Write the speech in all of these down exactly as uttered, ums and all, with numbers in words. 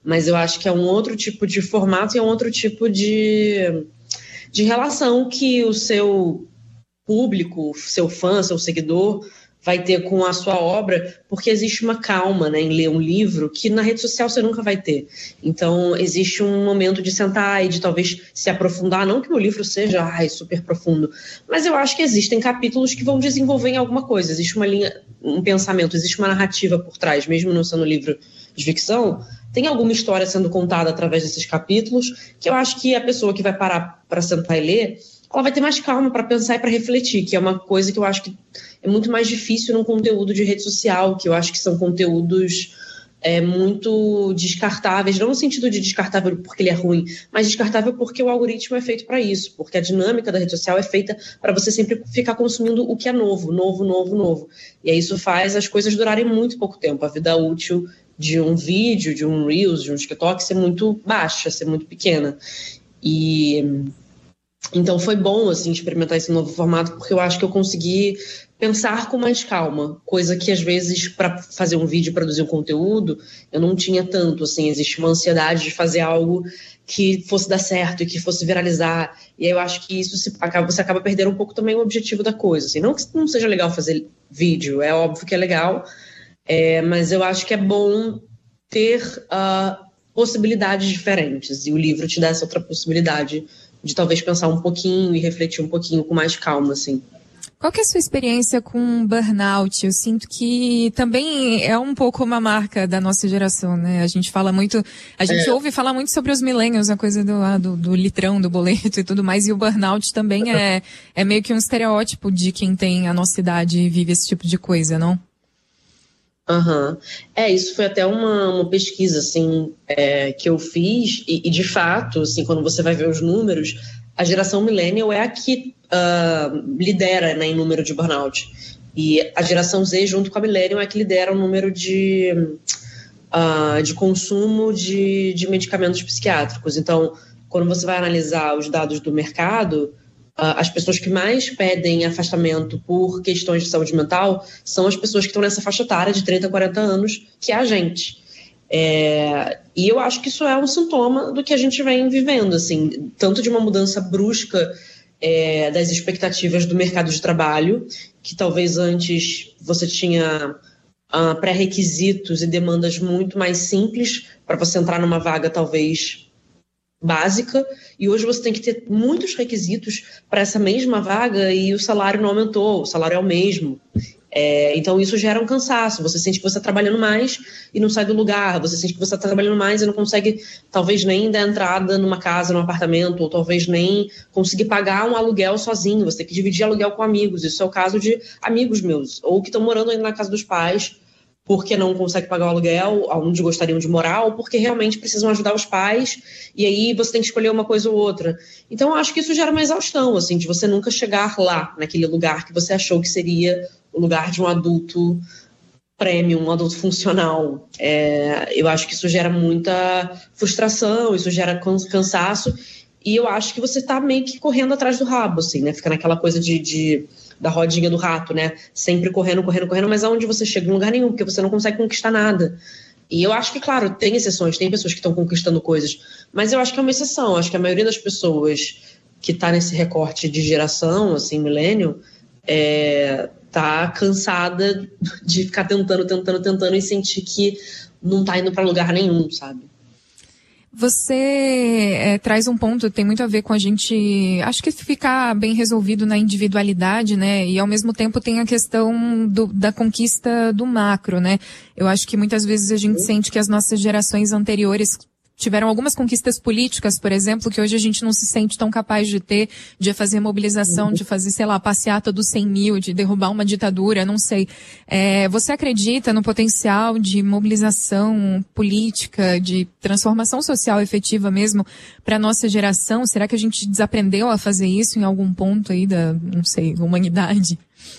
Mas eu acho que é um outro tipo de formato e é um outro tipo de, de relação que o seu público, seu fã, seu seguidor vai ter com a sua obra, porque existe uma calma, né, em ler um livro que na rede social você nunca vai ter. Então, existe um momento de sentar e de talvez se aprofundar, não que o livro seja ai, super profundo, mas eu acho que existem capítulos que vão desenvolver em alguma coisa, existe uma linha, um pensamento, existe uma narrativa por trás, mesmo não sendo livro de ficção, tem alguma história sendo contada através desses capítulos, que eu acho que a pessoa que vai parar para sentar e ler, ela vai ter mais calma para pensar e para refletir, que é uma coisa que eu acho que é muito mais difícil num conteúdo de rede social, que eu acho que são conteúdos é, muito descartáveis, não no sentido de descartável porque ele é ruim, mas descartável porque o algoritmo é feito para isso, porque a dinâmica da rede social é feita para você sempre ficar consumindo o que é novo, novo, novo, novo. E aí isso faz as coisas durarem muito pouco tempo, a vida útil de um vídeo, de um Reels, de um TikTok ser muito baixa, ser muito pequena. E então foi bom assim, experimentar esse novo formato, porque eu acho que eu consegui pensar com mais calma, coisa que às vezes para fazer um vídeo, produzir um conteúdo, eu não tinha tanto, assim, existe uma ansiedade de fazer algo que fosse dar certo e que fosse viralizar, e aí eu acho que isso se, acaba, você acaba perdendo um pouco também o objetivo da coisa, assim, não que não seja legal fazer vídeo, é óbvio que é legal, é, mas eu acho que é bom ter uh, possibilidades diferentes, e o livro te dá essa outra possibilidade de talvez pensar um pouquinho e refletir um pouquinho com mais calma, assim. Qual que é a sua experiência com burnout? Eu sinto que também é um pouco uma marca da nossa geração, né? A gente fala muito, a gente é. ouve falar muito sobre os millennials, a coisa do, ah, do, do litrão, do boleto e tudo mais, e o burnout também é, é meio que um estereótipo de quem tem a nossa idade e vive esse tipo de coisa, não? Aham. Uhum. É, isso foi até uma, uma pesquisa, assim, é, que eu fiz, e, e de fato, assim, quando você vai ver os números, a geração millennial é a que uh, lidera, né, em número de burnout. E a geração Z, junto com a millennial, é que lidera o número de, uh, de consumo de, de medicamentos psiquiátricos. Então, quando você vai analisar os dados do mercado, uh, as pessoas que mais pedem afastamento por questões de saúde mental são as pessoas que estão nessa faixa etária de trinta, quarenta anos, que é a gente. É, e eu acho que isso é um sintoma do que a gente vem vivendo, assim, tanto de uma mudança brusca é, das expectativas do mercado de trabalho, que talvez antes você tinha uh, pré-requisitos e demandas muito mais simples para você entrar numa vaga talvez básica, e hoje você tem que ter muitos requisitos para essa mesma vaga e o salário não aumentou, o salário é o mesmo. É, então isso gera um cansaço, você sente que você está trabalhando mais e não sai do lugar, você sente que você está trabalhando mais e não consegue talvez nem dar entrada numa casa, num apartamento, ou talvez nem conseguir pagar um aluguel sozinho, você tem que dividir aluguel com amigos. Isso é o caso de amigos meus, ou que estão morando ainda na casa dos pais porque não conseguem pagar o aluguel onde gostariam de morar, ou porque realmente precisam ajudar os pais, e aí você tem que escolher uma coisa ou outra. Então eu acho que isso gera uma exaustão, assim, de você nunca chegar lá, naquele lugar que você achou que seria o lugar de um adulto premium, um adulto funcional. É, eu acho que isso gera muita frustração, isso gera cansaço, e eu acho que você está meio que correndo atrás do rabo, assim, né? Fica naquela coisa de, de, da rodinha do rato, né? Sempre correndo, correndo, correndo, mas aonde você chega? Em lugar nenhum, porque você não consegue conquistar nada. E eu acho que, claro, tem exceções, tem pessoas que estão conquistando coisas, mas eu acho que é uma exceção. Eu acho que a maioria das pessoas que está nesse recorte de geração, assim, milênio, é, tá cansada de ficar tentando, tentando, tentando e sentir que não tá indo para lugar nenhum, sabe? Você é, traz um ponto, tem muito a ver com a gente, acho que ficar bem resolvido na individualidade, né? E ao mesmo tempo tem a questão do, da conquista do macro, né? Eu acho que muitas vezes a gente sente que as nossas gerações anteriores tiveram algumas conquistas políticas, por exemplo, que hoje a gente não se sente tão capaz de ter, de fazer mobilização, de fazer, sei lá, a passeata dos cem mil, de derrubar uma ditadura, não sei. É, você acredita no potencial de mobilização política, de transformação social efetiva mesmo para a nossa geração? Será que a gente desaprendeu a fazer isso em algum ponto aí da, não sei, humanidade?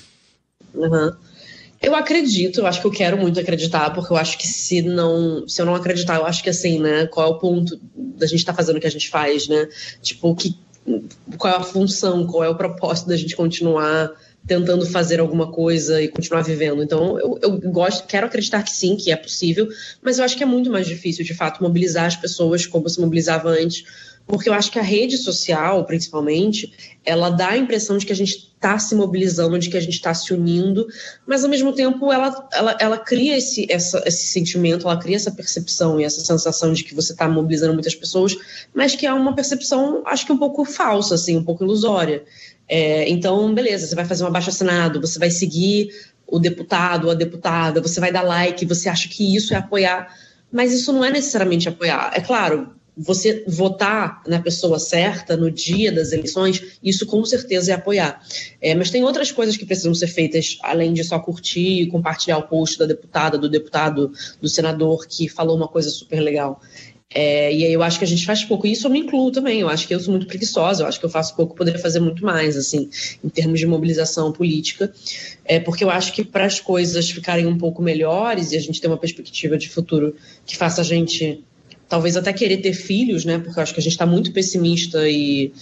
Uhum. Eu acredito, eu acho que eu quero muito acreditar, porque eu acho que se não, se eu não acreditar, eu acho que assim, né, qual é o ponto da gente estar tá fazendo o que a gente faz, né? Tipo, que, qual é a função, qual é o propósito da gente continuar tentando fazer alguma coisa e continuar vivendo. Então, eu, eu gosto, quero acreditar que sim, que é possível, mas eu acho que é muito mais difícil, de fato, mobilizar as pessoas como se mobilizava antes, porque eu acho que a rede social, principalmente, ela dá a impressão de que a gente está se mobilizando, de que a gente está se unindo, mas, ao mesmo tempo, ela, ela, ela cria esse, essa, esse sentimento, ela cria essa percepção e essa sensação de que você está mobilizando muitas pessoas, mas que é uma percepção, acho que um pouco falsa, assim, um pouco ilusória. É, então, beleza, você vai fazer um abaixo-assinado, você vai seguir o deputado ou a deputada, você vai dar like, você acha que isso é apoiar, mas isso não é necessariamente apoiar. É claro, você votar na pessoa certa no dia das eleições, isso com certeza é apoiar. É, mas tem outras coisas que precisam ser feitas, além de só curtir e compartilhar o post da deputada, do deputado, do senador que falou uma coisa super legal. É, e aí eu acho que a gente faz pouco, e isso eu me incluo também, eu acho que eu sou muito preguiçosa, eu acho que eu faço pouco, poderia fazer muito mais, assim, em termos de mobilização política, é, porque eu acho que para as coisas ficarem um pouco melhores e a gente ter uma perspectiva de futuro que faça a gente talvez até querer ter filhos, né, porque eu acho que a gente está muito pessimista e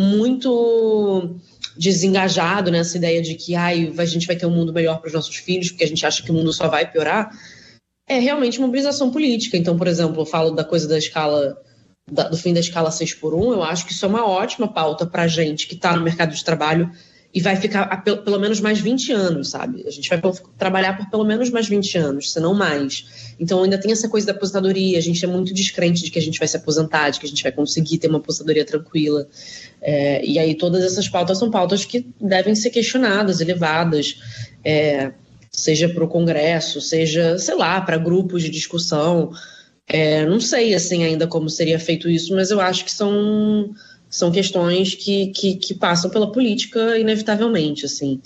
muito desengajado nessa ideia de que ai, a gente vai ter um mundo melhor para os nossos filhos, porque a gente acha que o mundo só vai piorar. É realmente mobilização política. Então, por exemplo, eu falo da coisa da escala, da, do fim da escala seis por um, eu acho que isso é uma ótima pauta para a gente que está no mercado de trabalho e vai ficar a, pelo, pelo menos mais vinte anos, sabe? A gente vai trabalhar por pelo menos mais vinte anos, se não mais. Então, ainda tem essa coisa da aposentadoria, a gente é muito descrente de que a gente vai se aposentar, de que a gente vai conseguir ter uma aposentadoria tranquila. É, e aí todas essas pautas são pautas que devem ser questionadas, elevadas, é, seja para o Congresso, seja, sei lá, para grupos de discussão. É, não sei, assim, ainda como seria feito isso, mas eu acho que são, são questões que, que, que passam pela política inevitavelmente, assim.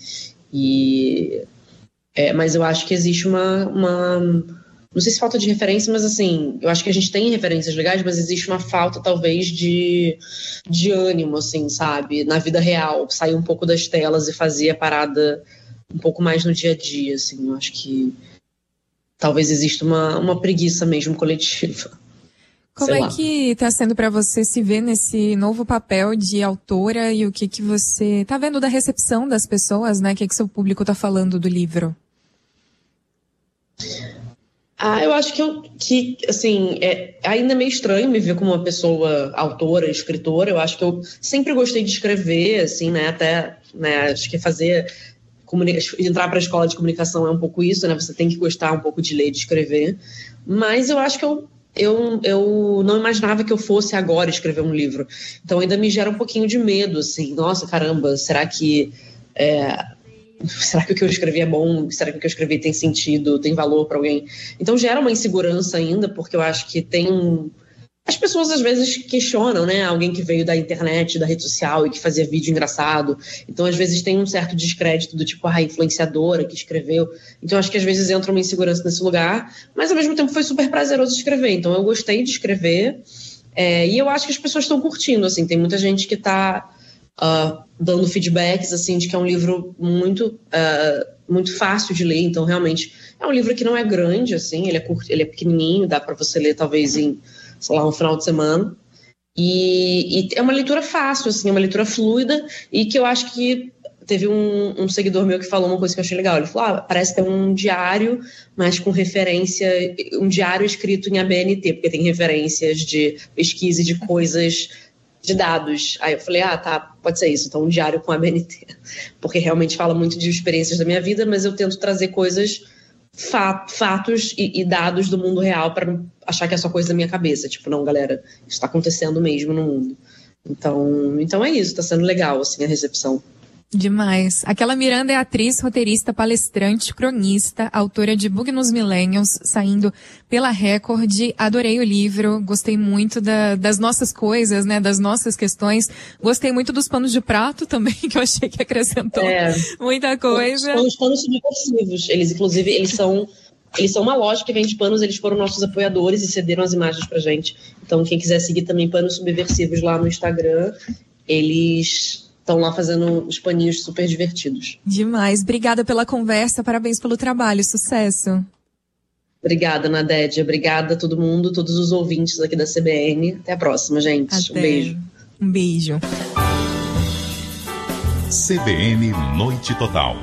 E, é, mas eu acho que existe uma, uma... Não sei se falta de referência, mas, assim, eu acho que a gente tem referências legais, mas existe uma falta, talvez, de, de ânimo, assim, sabe? Na vida real, sair um pouco das telas e fazer a parada um pouco mais no dia a dia, assim, eu acho que talvez exista uma, uma preguiça mesmo coletiva. Como é que está sendo para você se ver nesse novo papel de autora e o que que você está vendo da recepção das pessoas, né? O que que seu público está falando do livro? Ah, eu acho que, eu, que assim, é ainda meio estranho me ver como uma pessoa autora, escritora. Eu acho que eu sempre gostei de escrever, assim, né? Até, né, acho que fazer... entrar para a escola de comunicação é um pouco isso, né? Você tem que gostar um pouco de ler e de escrever. Mas eu acho que eu, eu, eu não imaginava que eu fosse agora escrever um livro. Então ainda me gera um pouquinho de medo, assim. Nossa, caramba, será que... É, será que o que eu escrevi é bom? Será que o que eu escrevi tem sentido, tem valor para alguém? Então gera uma insegurança ainda, porque eu acho que tem... As pessoas às vezes questionam, né? Alguém que veio da internet, da rede social e que fazia vídeo engraçado. Então, às vezes, tem um certo descrédito do tipo, ah, influenciadora que escreveu. Então, acho que às vezes entra uma insegurança nesse lugar, mas ao mesmo tempo foi super prazeroso escrever. Então, eu gostei de escrever é, e eu acho que as pessoas estão curtindo, assim. Tem muita gente que está uh, dando feedbacks, assim, de que é um livro muito, uh, muito fácil de ler. Então, realmente, é um livro que não é grande, assim, ele é, curto, ele é pequenininho, dá para você ler talvez em... sei lá, um final de semana, e, e é uma leitura fácil, assim, é uma leitura fluida, e que eu acho que teve um, um seguidor meu que falou uma coisa que eu achei legal, ele falou, ah, parece ter um diário, mas com referência, um diário escrito em A B N T, porque tem referências de pesquisa e de coisas, de dados. Aí eu falei, ah, tá, pode ser isso, então um diário com A B N T, porque realmente fala muito de experiências da minha vida, mas eu tento trazer coisas... fatos e, e dados do mundo real para não achar que é só coisa da minha cabeça. Tipo, não, galera, isso está acontecendo mesmo no mundo. Então, então é isso, está sendo legal, assim, a recepção. Demais. Aquela Miranda é atriz, roteirista, palestrante, cronista, autora de Bug nos Millennials, saindo pela Record. Adorei o livro, gostei muito da, das nossas coisas, né, das nossas questões. Gostei muito dos panos de prato também, que eu achei que acrescentou é, muita coisa. Os, os panos subversivos, eles inclusive, eles são... Eles são uma loja que vende panos, eles foram nossos apoiadores e cederam as imagens pra gente. Então, quem quiser seguir também Panos Subversivos lá no Instagram, eles estão lá fazendo os paninhos super divertidos. Demais. Obrigada pela conversa, parabéns pelo trabalho, sucesso. Obrigada, Nadédia. Obrigada a todo mundo, todos os ouvintes aqui da C B N. Até a próxima, gente. Até. Um beijo. Um beijo. C B N Noite Total.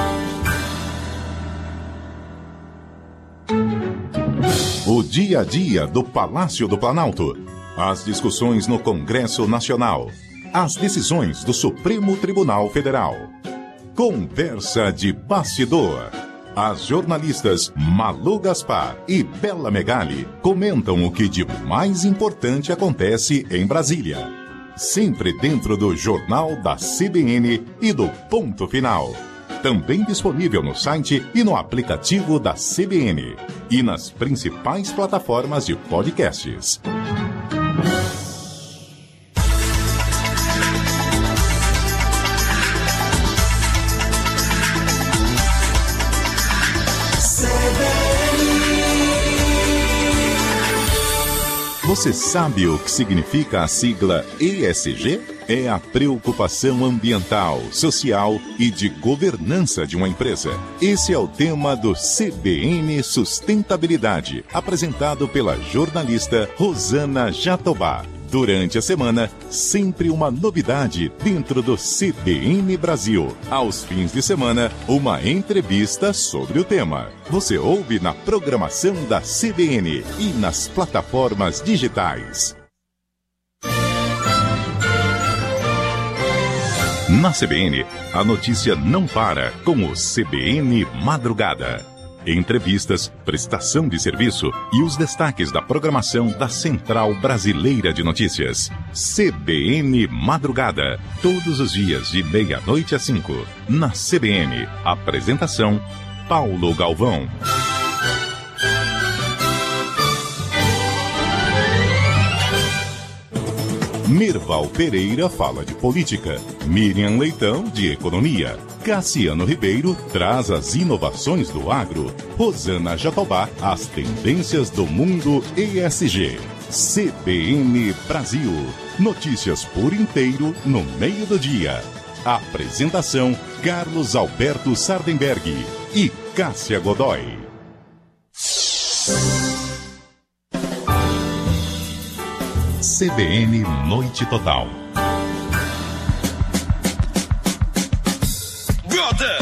O dia a dia do Palácio do Planalto. As discussões no Congresso Nacional. As decisões do Supremo Tribunal Federal. Conversa de bastidor. As jornalistas Malu Gaspar e Bela Megali comentam o que de mais importante acontece em Brasília. Sempre dentro do Jornal da C B N e do Ponto Final. Também disponível no site e no aplicativo da C B N. E nas principais plataformas de podcasts. Você sabe o que significa a sigla E S G? É a preocupação ambiental, social e de governança de uma empresa. Esse é o tema do C B N Sustentabilidade, apresentado pela jornalista Rosana Jatobá. Durante a semana, sempre uma novidade dentro do C B N Brasil. Aos fins de semana, uma entrevista sobre o tema. Você ouve na programação da C B N e nas plataformas digitais. Na C B N, a notícia não para com o C B N Madrugada. Entrevistas, prestação de serviço e os destaques da programação da Central Brasileira de Notícias. C B N Madrugada, todos os dias de meia-noite às cinco. Na C B N, apresentação Paulo Galvão. Mirval Pereira fala de política, Miriam Leitão de economia, Cassiano Ribeiro traz as inovações do agro, Rosana Jatobá as tendências do mundo E S G. C B N Brasil, notícias por inteiro no meio do dia. Apresentação Carlos Alberto Sardenberg e Cássia Godoy. C B N Noite Total. Brother!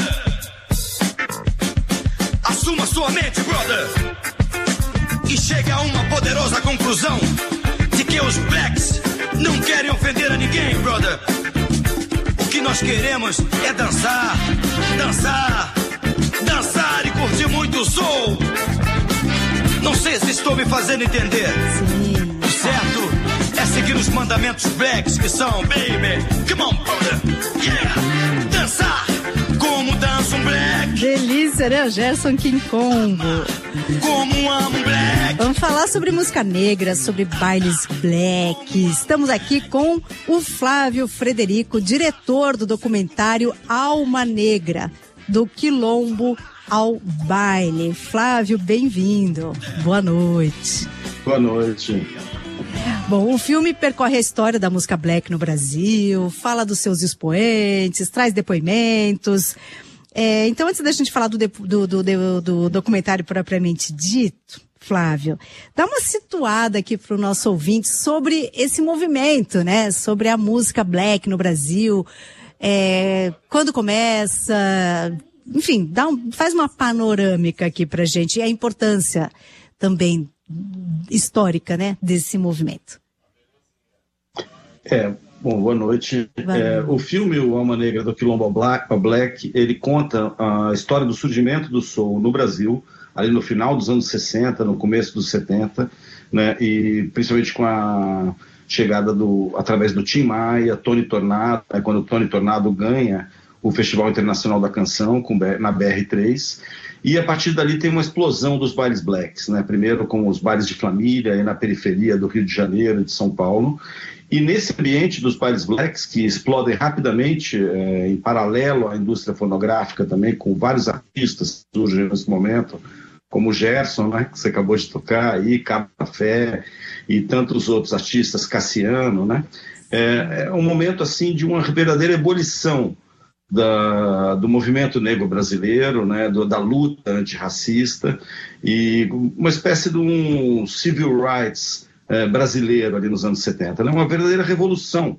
Assuma sua mente, brother! E chegue a uma poderosa conclusão de que os blacks não querem ofender a ninguém, brother! O que nós queremos é dançar, dançar, dançar e curtir muito o soul! Não sei se estou me fazendo entender. Sim. O certo é seguir os mandamentos blacks que são, baby, come on, brother, yeah, dançar como dança um black. Delícia, né? O Gerson King Combo. Como amo um black. Vamos falar sobre música negra, sobre bailes black. Estamos aqui com o Flávio Frederico, diretor do documentário Alma Negra, do Quilombo ao Baile. Flávio, bem-vindo. Boa noite. Boa noite. Bom, o filme percorre a história da música black no Brasil, fala dos seus expoentes, traz depoimentos. É, então, antes da gente falar do, do, do, do, do documentário propriamente dito, Flávio, dá uma situada aqui para o nosso ouvinte sobre esse movimento, né? Sobre a música black no Brasil, é, quando começa, enfim, dá um, faz uma panorâmica aqui pra gente e a importância também histórica, né, desse movimento. É, bom, boa noite. É, o filme O Alma Negra do Quilombo Black, Black, ele conta a história do surgimento do soul no Brasil, ali no final dos anos sessenta, no começo dos setenta, né, e principalmente com a chegada do, através do Tim Maia, Tony Tornado, né, quando o Tony Tornado ganha o Festival Internacional da Canção com, na B R três, e a partir dali tem uma explosão dos bailes blacks, né? Primeiro com os bailes de família e na periferia do Rio de Janeiro e de São Paulo, e nesse ambiente dos bailes blacks, que explodem rapidamente, é, em paralelo à indústria fonográfica também, com vários artistas que surgem nesse momento, como o Gerson, né, que você acabou de tocar aí, Cabo Café e tantos outros artistas, Cassiano, né? É, é um momento assim de uma verdadeira ebulição Da, do movimento negro brasileiro, né, do, da luta antirracista e uma espécie de um civil rights eh, brasileiro ali nos anos setenta, né, uma verdadeira revolução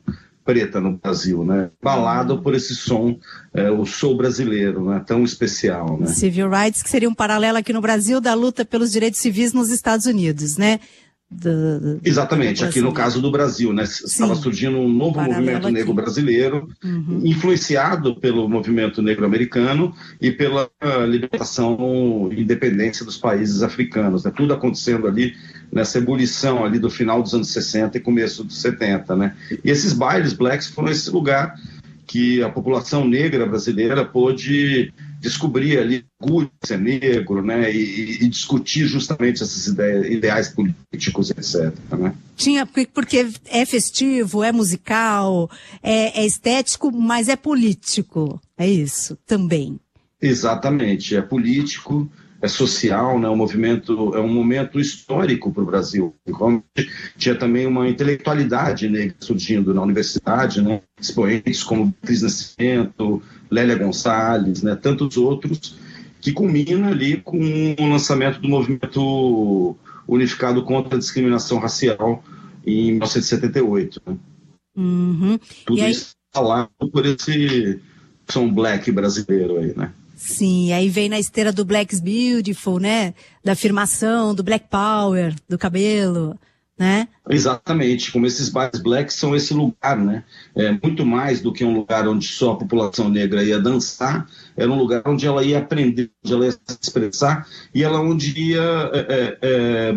preta no Brasil, né? Balado por esse som, é, o soul brasileiro, né? Tão especial, né? Civil Rights, que seria um paralelo aqui no Brasil da luta pelos direitos civis nos Estados Unidos, né? Do, do, Exatamente, do aqui no caso do Brasil, né? Estava surgindo um novo movimento negro aqui. brasileiro, uhum. influenciado pelo movimento negro americano e pela libertação e independência dos países africanos, né? Tudo acontecendo ali nessa ebulição ali do final dos anos sessenta e começo dos setenta, né? E esses bailes blacks foram esse lugar que a população negra brasileira pôde descobrir ali orgulho de ser negro, né, e, e discutir justamente esses ideias, ideais políticos, etcétera, né? Tinha, porque é festivo, é musical, é, é estético, mas é político, é isso também. Exatamente, é político, é social, né? Um movimento, é um momento histórico para o Brasil. Tinha também uma intelectualidade negra surgindo na universidade, né? Expoentes como Cris Nascimento, Lélia Gonçalves, né? Tantos outros, que culmina ali com o lançamento do movimento unificado contra a discriminação racial em mil novecentos e setenta e oito. Né? Uhum. Tudo aí... isso falado por esse som black brasileiro aí, né? Sim, aí vem na esteira do Black's Beautiful, né? Da afirmação, do Black Power, do cabelo, né? Exatamente, como esses bailes black são esse lugar, né? É muito mais do que um lugar onde só a população negra ia dançar, era um lugar onde ela ia aprender, onde ela ia se expressar e ela onde ia é, é,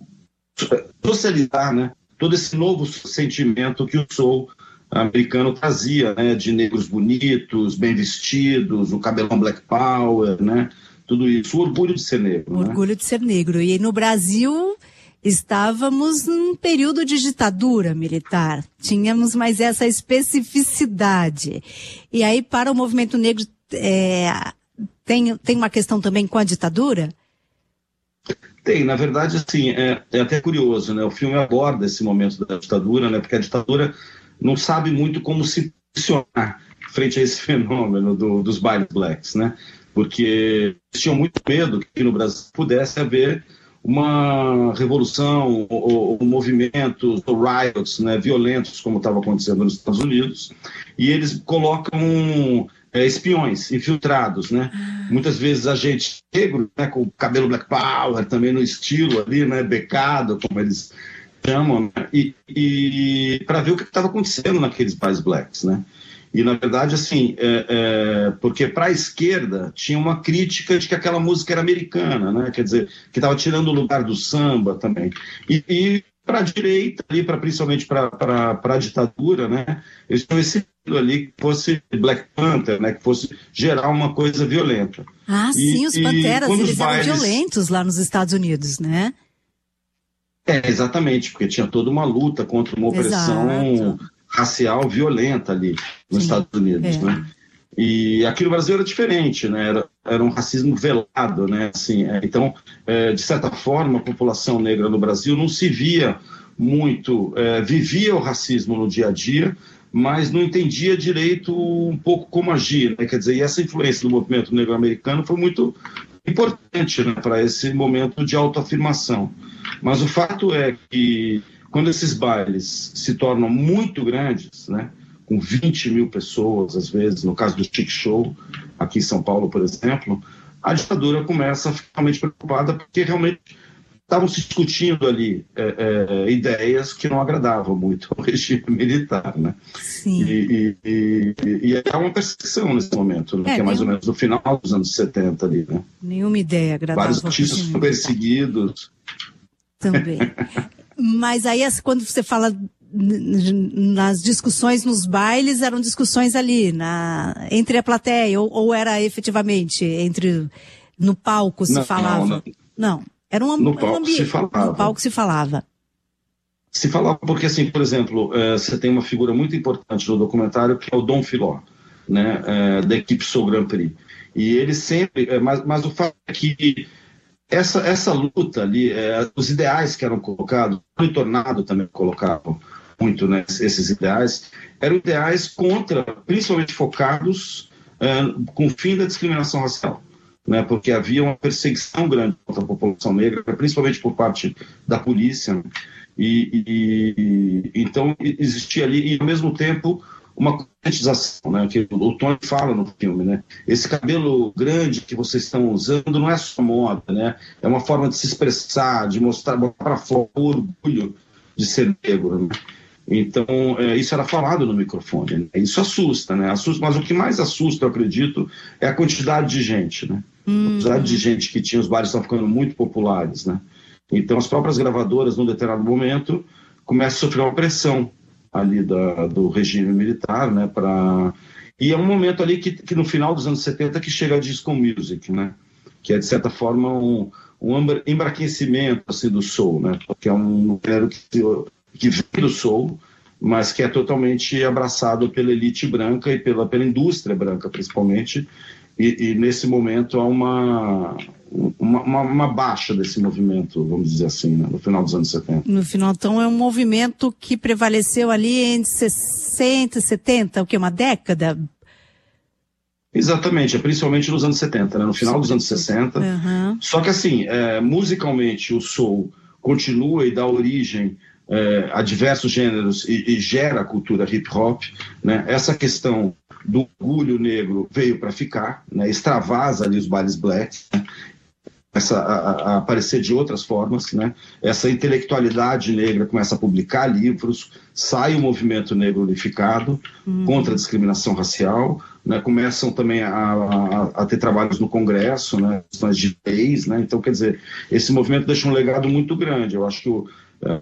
socializar, né? Todo esse novo sentimento que o soul americano trazia, né, de negros bonitos, bem vestidos, o cabelão Black Power, né, tudo isso, o orgulho de ser negro. O né? orgulho de ser negro. E no Brasil estávamos num período de ditadura militar, tínhamos mais essa especificidade. E aí para o movimento negro é, tem, tem uma questão também com a ditadura? Tem, na verdade, assim, é, é até curioso, né, o filme aborda esse momento da ditadura, né, porque a ditadura não sabe muito como se posicionar frente a esse fenômeno do, dos bailes blacks, né? Porque eles tinham muito medo que no Brasil pudesse haver uma revolução ou, ou movimentos ou riots, né, violentos, como estava acontecendo nos Estados Unidos, e eles colocam é, espiões infiltrados, né? Muitas vezes agentes negros, né, com o cabelo Black Power, também no estilo ali, né, becado, como eles chamam, né? e, e para ver o que estava acontecendo naqueles bailes blacks, né? E na verdade, assim, é, é, porque para a esquerda tinha uma crítica de que aquela música era americana, né? Quer dizer, que estava tirando o lugar do samba também. E, e para a direita, ali, pra, principalmente para a ditadura, né? Eles tinham esse ali que fosse Black Panther, né? Que fosse gerar uma coisa violenta. Ah, e, sim, os Panteras, eles os bailes... eram violentos lá nos Estados Unidos, né? É, exatamente, porque tinha toda uma luta contra uma opressão Exato. racial violenta ali nos Sim, Estados Unidos, é. né? E aqui no Brasil era diferente, né? Era, era um racismo velado, né? Assim, é, então, é, de certa forma, a população negra no Brasil não se via muito, é, vivia o racismo no dia a dia, mas não entendia direito um pouco como agir, né? Quer dizer, e essa influência do movimento negro americano foi muito importante, né, para esse momento de autoafirmação. Mas o fato é que quando esses bailes se tornam muito grandes, né, com vinte mil pessoas, às vezes, no caso do Chic Show, aqui em São Paulo, por exemplo, a ditadura começa a ficar realmente preocupada porque realmente estavam se discutindo ali é, é, ideias que não agradavam muito ao regime militar, né? Sim. E, e, e, e é uma perseguição nesse momento, né? é, que é mais nenhum... ou menos no final dos anos setenta ali, né? Nenhuma ideia agradável. Vários artistas foram perseguidos. Também. Mas aí, quando você fala nas discussões nos bailes, eram discussões ali, na, entre a plateia, ou, ou era efetivamente entre no palco se não, falava? Não, não. não. Era um, no um palco ambiente. Se falava. No palco se falava. Se falava porque, assim, por exemplo, é, você tem uma figura muito importante no documentário que é o Dom Filó, né, é, da equipe Soul Grand Prix. E ele sempre... É, mas, mas o fato é que essa, essa luta ali, é, os ideais que eram colocados, o Tornado também colocavam muito, né, esses ideais, eram ideais contra, principalmente focados é, com o fim da discriminação racial. Né, porque havia uma perseguição grande contra a população negra, principalmente por parte da polícia, né, E, e então existia ali, e ao mesmo tempo, uma conscientização, né, que o Tony fala no filme, né, esse cabelo grande que vocês estão usando não é só moda, né, é uma forma de se expressar, de mostrar para fora o orgulho de ser negro, né? Então, é, isso era falado no microfone, né? Isso assusta, né, assusta, mas o que mais assusta, eu acredito, é a quantidade de gente, né, hum. a quantidade de gente que tinha, os bares estão ficando muito populares, né, então as próprias gravadoras, num determinado momento, começam a sofrer uma pressão ali da, do regime militar, né, pra... e é um momento ali que, que no final dos anos setenta que chega a disco music, né, que é de certa forma um, um embraquecimento assim, do soul, né, porque é um gênero que, que vem do soul, mas que é totalmente abraçado pela elite branca e pela, pela indústria branca principalmente, e, e nesse momento há uma... Uma, uma, uma baixa desse movimento, vamos dizer assim, né, no final dos anos setenta. No final, então, é um movimento que prevaleceu ali entre sessenta e setenta, o que, uma década? Exatamente, é principalmente nos anos setenta, né, no final dos anos sessenta. Uhum. Só que assim, é, musicalmente o soul continua e dá origem é, a diversos gêneros e, e gera a cultura hip hop, né, essa questão do orgulho negro veio para ficar, né, extravasa ali os bailes black, né, começa a, a aparecer de outras formas, né? Essa intelectualidade negra começa a publicar livros, sai o movimento negro unificado uhum. contra a discriminação racial, né? Começam também a, a, a ter trabalhos no Congresso, né? Questões de leis, né? Então, quer dizer, esse movimento deixa um legado muito grande. Eu acho que, o,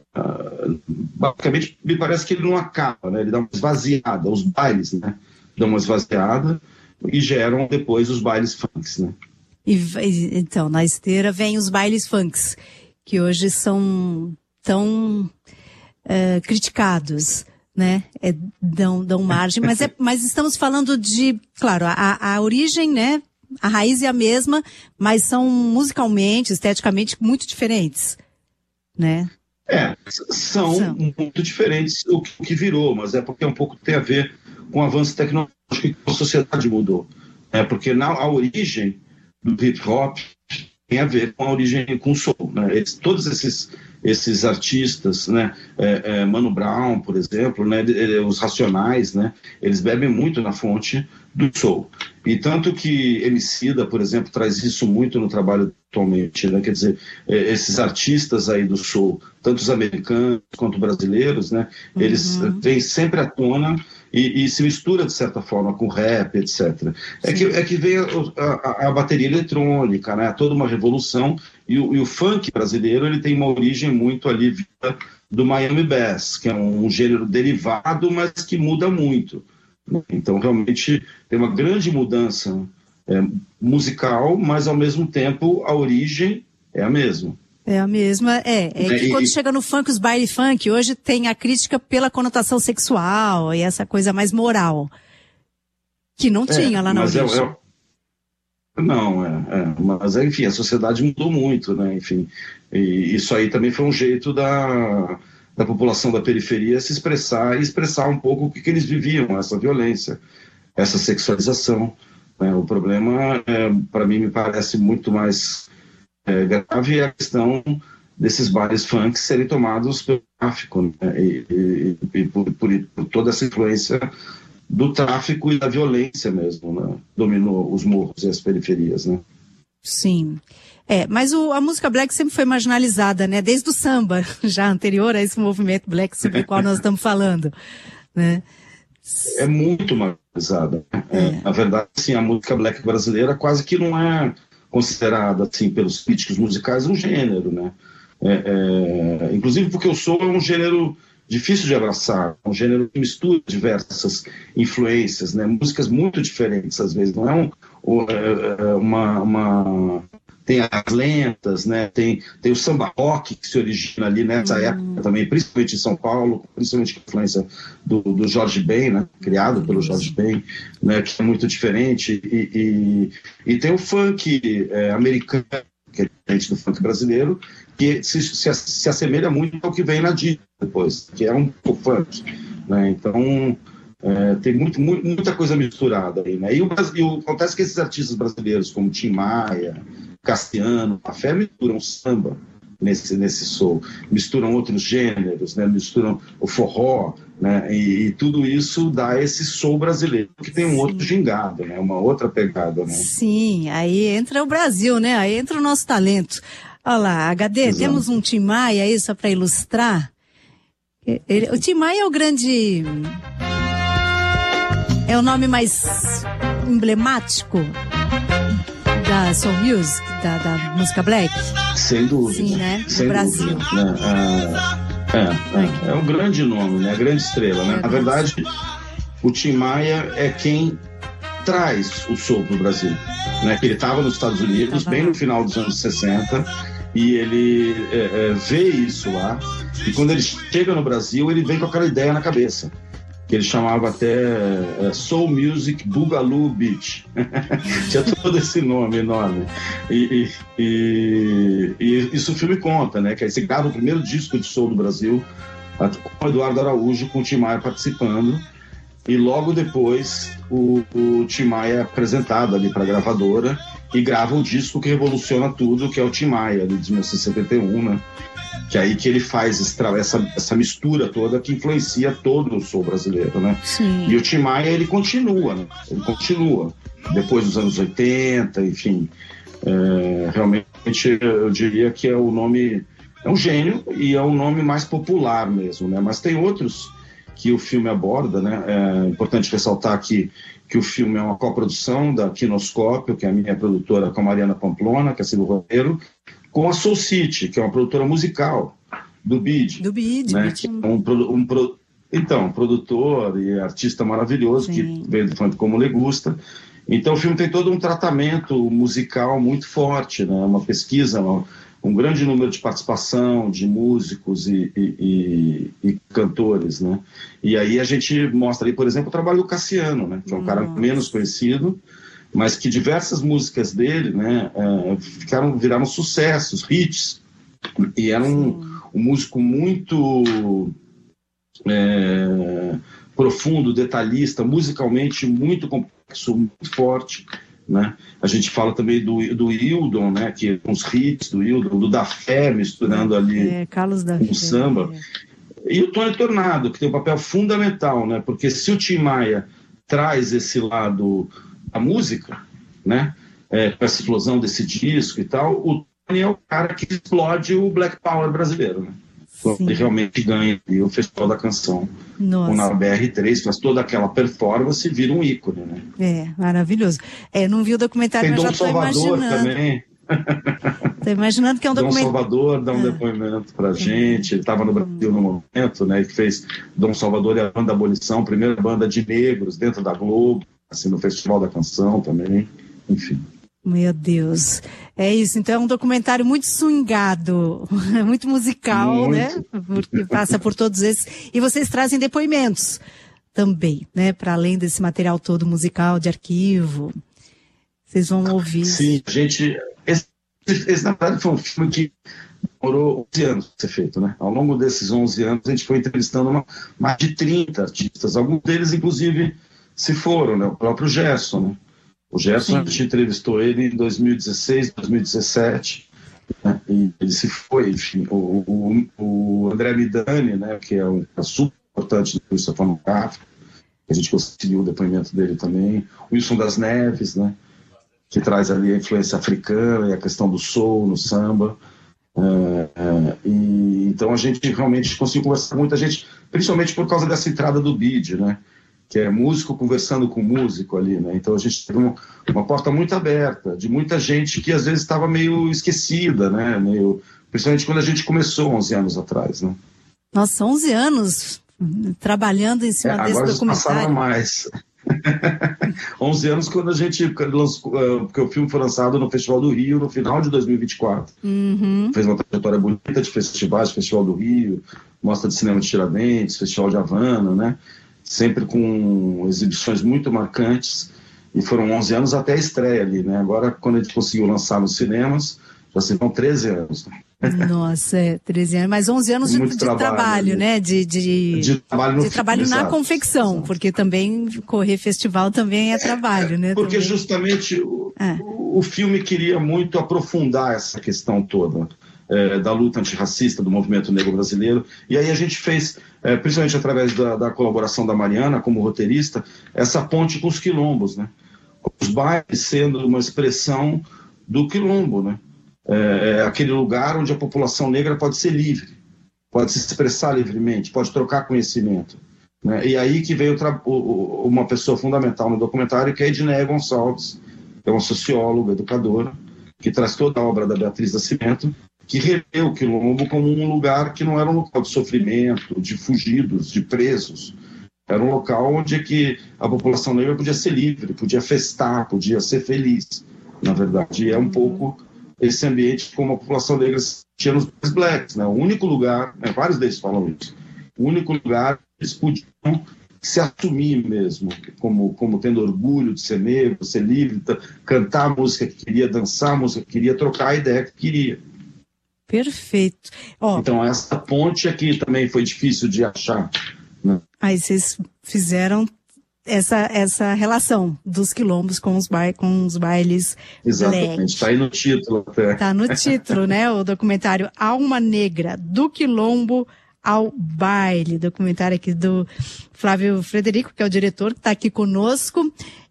uh, basicamente, me parece que ele não acaba, né? Ele dá uma esvaziada, os bailes, né? Dão uma esvaziada e geram depois os bailes funks, né? E, então, na esteira vem os bailes funks, que hoje são tão uh, criticados, né? É, dão, dão margem, mas, é, mas estamos falando de, claro, a, a origem, né? A raiz é a mesma, mas são musicalmente, esteticamente, muito diferentes, né? É, são, são. muito diferentes o que, o que virou, mas é porque um pouco tem a ver com o avanço tecnológico que a sociedade mudou. É porque na a origem do hip hop tem a ver com a origem, com o soul, né? Eles, todos esses, esses artistas, né? É, é, Mano Brown, por exemplo, né? Os Racionais, né? Eles bebem muito na fonte do soul. E tanto que Emicida, por exemplo, traz isso muito no trabalho atualmente, né? Quer dizer, é, esses artistas aí do soul, tanto os americanos quanto brasileiros, né? Eles uhum. vêm sempre à tona e, e se mistura de certa forma com rap, etcétera. É que, é que vem a, a, a bateria eletrônica, né? Toda uma revolução, e o, e o funk brasileiro ele tem uma origem muito ali do Miami Bass, que é um gênero derivado, mas que muda muito. Então, realmente, tem uma grande mudança é, musical, mas, ao mesmo tempo, a origem é a mesma. É a mesma, é. É que e, quando chega no funk, os baile funk, hoje tem a crítica pela conotação sexual e essa coisa mais moral, que não tinha é, lá na origem. É, é, não, é, é. Mas, enfim, a sociedade mudou muito, né? Enfim, e isso aí também foi um jeito da... da população da periferia se expressar e expressar um pouco o que, que eles viviam, essa violência, essa sexualização. Né? O problema, é, para mim, me parece muito mais é, grave é a questão desses bares funk serem tomados pelo tráfico, né? e, e, e por, por, por toda essa influência do tráfico e da violência mesmo, né? Dominou os morros e as periferias, né? Sim. É, mas o, a música black sempre foi marginalizada, né? Desde o samba, já anterior a esse movimento black sobre o qual nós estamos falando, né? É muito marginalizada. É. É, na verdade, sim, a música black brasileira quase que não é considerada, assim, pelos críticos musicais um gênero, né? É, é, inclusive porque o soul é um gênero difícil de abraçar, um gênero que mistura diversas influências, né? Músicas muito diferentes, às vezes. Não é um, uma... uma... Tem as lentas, né? tem, tem o samba rock que se origina ali nessa uhum. época também, principalmente em São Paulo, principalmente com a influência do, do Jorge Ben, né? Criado pelo Jorge Ben, né? Que é muito diferente. E, e, e tem o funk é, americano, que é diferente do funk brasileiro, que se, se, se assemelha muito ao que vem na Disney depois, que é um pouco funk. Né? Então, é, tem muito, muito, muita coisa misturada aí. Né? E, o, e o, acontece que esses artistas brasileiros, como Tim Maia, Cassiano, a fé misturam samba, nesse, nesse soul. Misturam outros gêneros, né? Misturam o forró, né? E, e tudo isso dá esse soul brasileiro, que tem um Sim. outro gingado, né? Uma outra pegada, né? Sim, aí entra o Brasil, né? Aí entra o nosso talento. Olha lá, H D, Exato. Temos um Tim Maia aí só para ilustrar. Ele, o Tim Maia é o grande... É o nome mais emblemático da soul music, da, da música black? Sem dúvida. Sim, né? Sem no Brasil. Dúvida, né? É, é, é, é um grande nome, né? A grande estrela, né? Na verdade, o Tim Maia é quem traz o soul pro Brasil, né? Ele estava nos Estados Unidos, bem no final dos anos sessenta, e ele é, é, vê isso lá, e quando ele chega no Brasil, ele vem com aquela ideia na cabeça, que ele chamava até é, Soul Music Boogaloo Beach. Tinha todo esse nome enorme. E, e, e, e isso o filme conta, né? Que aí você grava o primeiro disco de soul do Brasil, com o Eduardo Araújo, com o Tim Maia participando, e logo depois o, o Tim Maia é apresentado ali para a gravadora e grava o disco que revoluciona tudo, que é o Tim Maia, ali de mil novecentos e setenta e um, né? Que é aí que ele faz essa, essa mistura toda que influencia todo o soul brasileiro, né? Sim. E o Tim Maia, ele continua, né? Ele continua. Depois dos anos oitenta, enfim. É, realmente, eu diria que é o nome... É um gênio e é o nome mais popular mesmo, né? Mas tem outros que o filme aborda, né? É importante ressaltar aqui que o filme é uma coprodução da Quinoscópio, que é a minha produtora, com a Mariana Pamplona, que é assim do roteiro, com a Soul City, que é uma produtora musical do B I D. Do B I D. Né? Que é um, um, um, então, produtor e artista maravilhoso, Sim. que veio do funk como Le Gusta. Então o filme tem todo um tratamento musical muito forte, né? Uma pesquisa, uma, um grande número de participação de músicos e, e, e, e cantores, né? E aí a gente mostra aí, por exemplo, o trabalho do Cassiano, né? Que é um cara menos conhecido, mas que diversas músicas dele, né, é, ficaram, viraram sucessos, hits, e era um, um músico muito é, profundo, detalhista, musicalmente muito complexo, muito forte, né? A gente fala também do, do Hildon, né, que uns hits do Hildon, do Da Fé, misturando ali é, Carlos da com samba, é. E o Tony Tornado, que tem um papel fundamental, né, porque se o Tim Maia traz esse lado a música, né, é, com essa explosão desse disco e tal, o Tony é o cara que explode o Black Power brasileiro, né? Ele realmente ganha o Festival da Canção. Nossa. Na B R três, faz toda aquela performance e vira um ícone, né? É, maravilhoso. É, não vi o documentário, Tem mas Dom já tô Salvador imaginando. também. Tô imaginando que é um documentário. Dom Salvador dá um ah. depoimento pra gente, ele estava no Brasil no momento, né, que fez Dom Salvador e a Banda Abolição, primeira banda de negros dentro da Globo, assim, no Festival da Canção também, enfim. Meu Deus, é isso, então é um documentário muito swingado, muito musical, muito. Né, porque passa por todos esses, e vocês trazem depoimentos também, né, para além desse material todo musical, de arquivo, vocês vão ouvir. Sim, a gente, esse, esse na verdade foi um filme que demorou onze anos para ser feito, né, ao longo desses onze anos a gente foi entrevistando uma, mais de trinta artistas, alguns deles inclusive se foram, né, o próprio Gerson, né. O Gerson, Sim. a gente entrevistou ele em dois mil e dezesseis, dois mil e dezessete, né? E ele se foi, enfim. O, o, o André Midani, né, que é um é super importante do fonográfico, a gente conseguiu o depoimento dele também. O Wilson das Neves, né, que traz ali a influência africana e a questão do soul no samba. É, é, e, então a gente realmente conseguiu conversar com muita gente, principalmente por causa dessa entrada do B I D, né? Que é músico conversando com músico ali, né? Então a gente teve uma, uma porta muito aberta, de muita gente que às vezes estava meio esquecida, né? Meio, principalmente quando a gente começou onze anos atrás, né? Nossa, onze anos trabalhando em cima é, desse agora documentário. Agora passaram mais. onze anos quando a gente lançou, porque o filme foi lançado no Festival do Rio no final de dois mil e vinte e quatro. Uhum. Fez uma trajetória bonita de festivais, Festival do Rio, Mostra de Cinema de Tiradentes, Festival de Havana, né? Sempre com exibições muito marcantes, e foram onze anos até a estreia ali, né? Agora, quando a gente conseguiu lançar nos cinemas, já se vão treze anos. Nossa, é, treze anos, mas onze anos de, de trabalho, trabalho, né? De, de, de trabalho, de trabalho filme, na exato, confecção, exato. Porque também correr festival também é trabalho, é, né? Porque também. justamente o, é. o filme queria muito aprofundar essa questão toda. é, da luta antirracista do movimento negro brasileiro. E aí a gente fez, é, principalmente através da, da colaboração da Mariana como roteirista, essa ponte com os quilombos, né? Os bailes sendo uma expressão do quilombo, né? É, aquele lugar onde a população negra pode ser livre, pode se expressar livremente, pode trocar conhecimento, né? E aí que veio o, o, uma pessoa fundamental no documentário, que é Edneia Gonçalves, que é uma socióloga, educadora, que traz toda a obra da Beatriz Nascimento, que revê o quilombo como um lugar que não era um local de sofrimento, de fugidos, de presos. Era um local onde que a população negra podia ser livre, podia festar, podia ser feliz, na verdade. E é um pouco esse ambiente como a população negra tinha nos blacks, né? O único lugar, né? Vários deles falam isso, o único lugar que eles podiam se assumir mesmo, como, como tendo orgulho de ser negro, ser livre, cantar a música que queria, dançar a música que queria, trocar a ideia que queria. Perfeito. Oh, então essa ponte aqui também foi difícil de achar, né? Aí vocês fizeram essa, essa relação dos quilombos com os, ba com os bailes. Exatamente, está aí no título até. Está no título, né? O documentário Alma Negra, do quilombo ao baile. Documentário aqui do Flávio Frederico, que é o diretor, que está aqui conosco.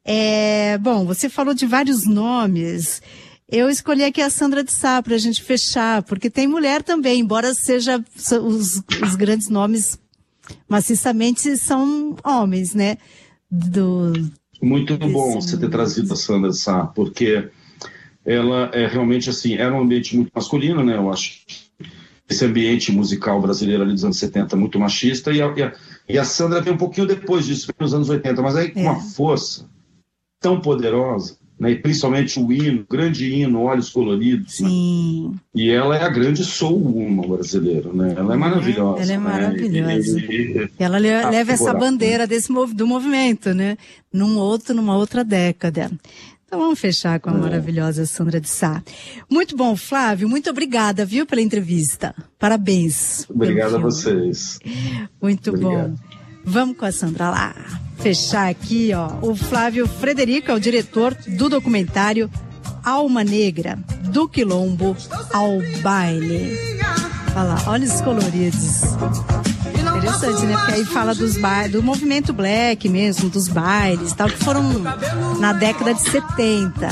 É, bom, você falou de vários nomes. Eu escolhi aqui a Sandra de Sá para a gente fechar, porque tem mulher também, embora seja os, os grandes nomes maciçamente são homens, né? Do... Muito bom você ter trazido a Sandra de Sá, porque ela é realmente assim, era um ambiente muito masculino, né? Eu acho esse ambiente musical brasileiro ali dos anos setenta muito machista, e a, e a, e a Sandra veio um pouquinho depois disso, nos anos oitenta, mas aí com uma força tão poderosa, né? E principalmente o hino, o grande hino, Olhos Coloridos. Sim. Né? E ela é a grande soul woman brasileira, né? Ela é maravilhosa. Ela é maravilhosa. Né? E, e, e ela leva ah, essa bandeira desse, do movimento, né? Num outro, numa outra década. Então vamos fechar com a é. maravilhosa Sandra de Sá. Muito bom, Flávio, muito obrigada, viu, pela entrevista. Parabéns. Obrigado a vocês. Muito Obrigado. bom. Vamos com a Sandra lá. Fechar aqui, ó. O Flávio Frederico é o diretor do documentário Alma Negra, do quilombo ao baile. Olha lá, olhos coloridos. Interessante, né? Porque aí fala dos ba... do movimento black mesmo, dos bailes, tal, que foram na década de setenta.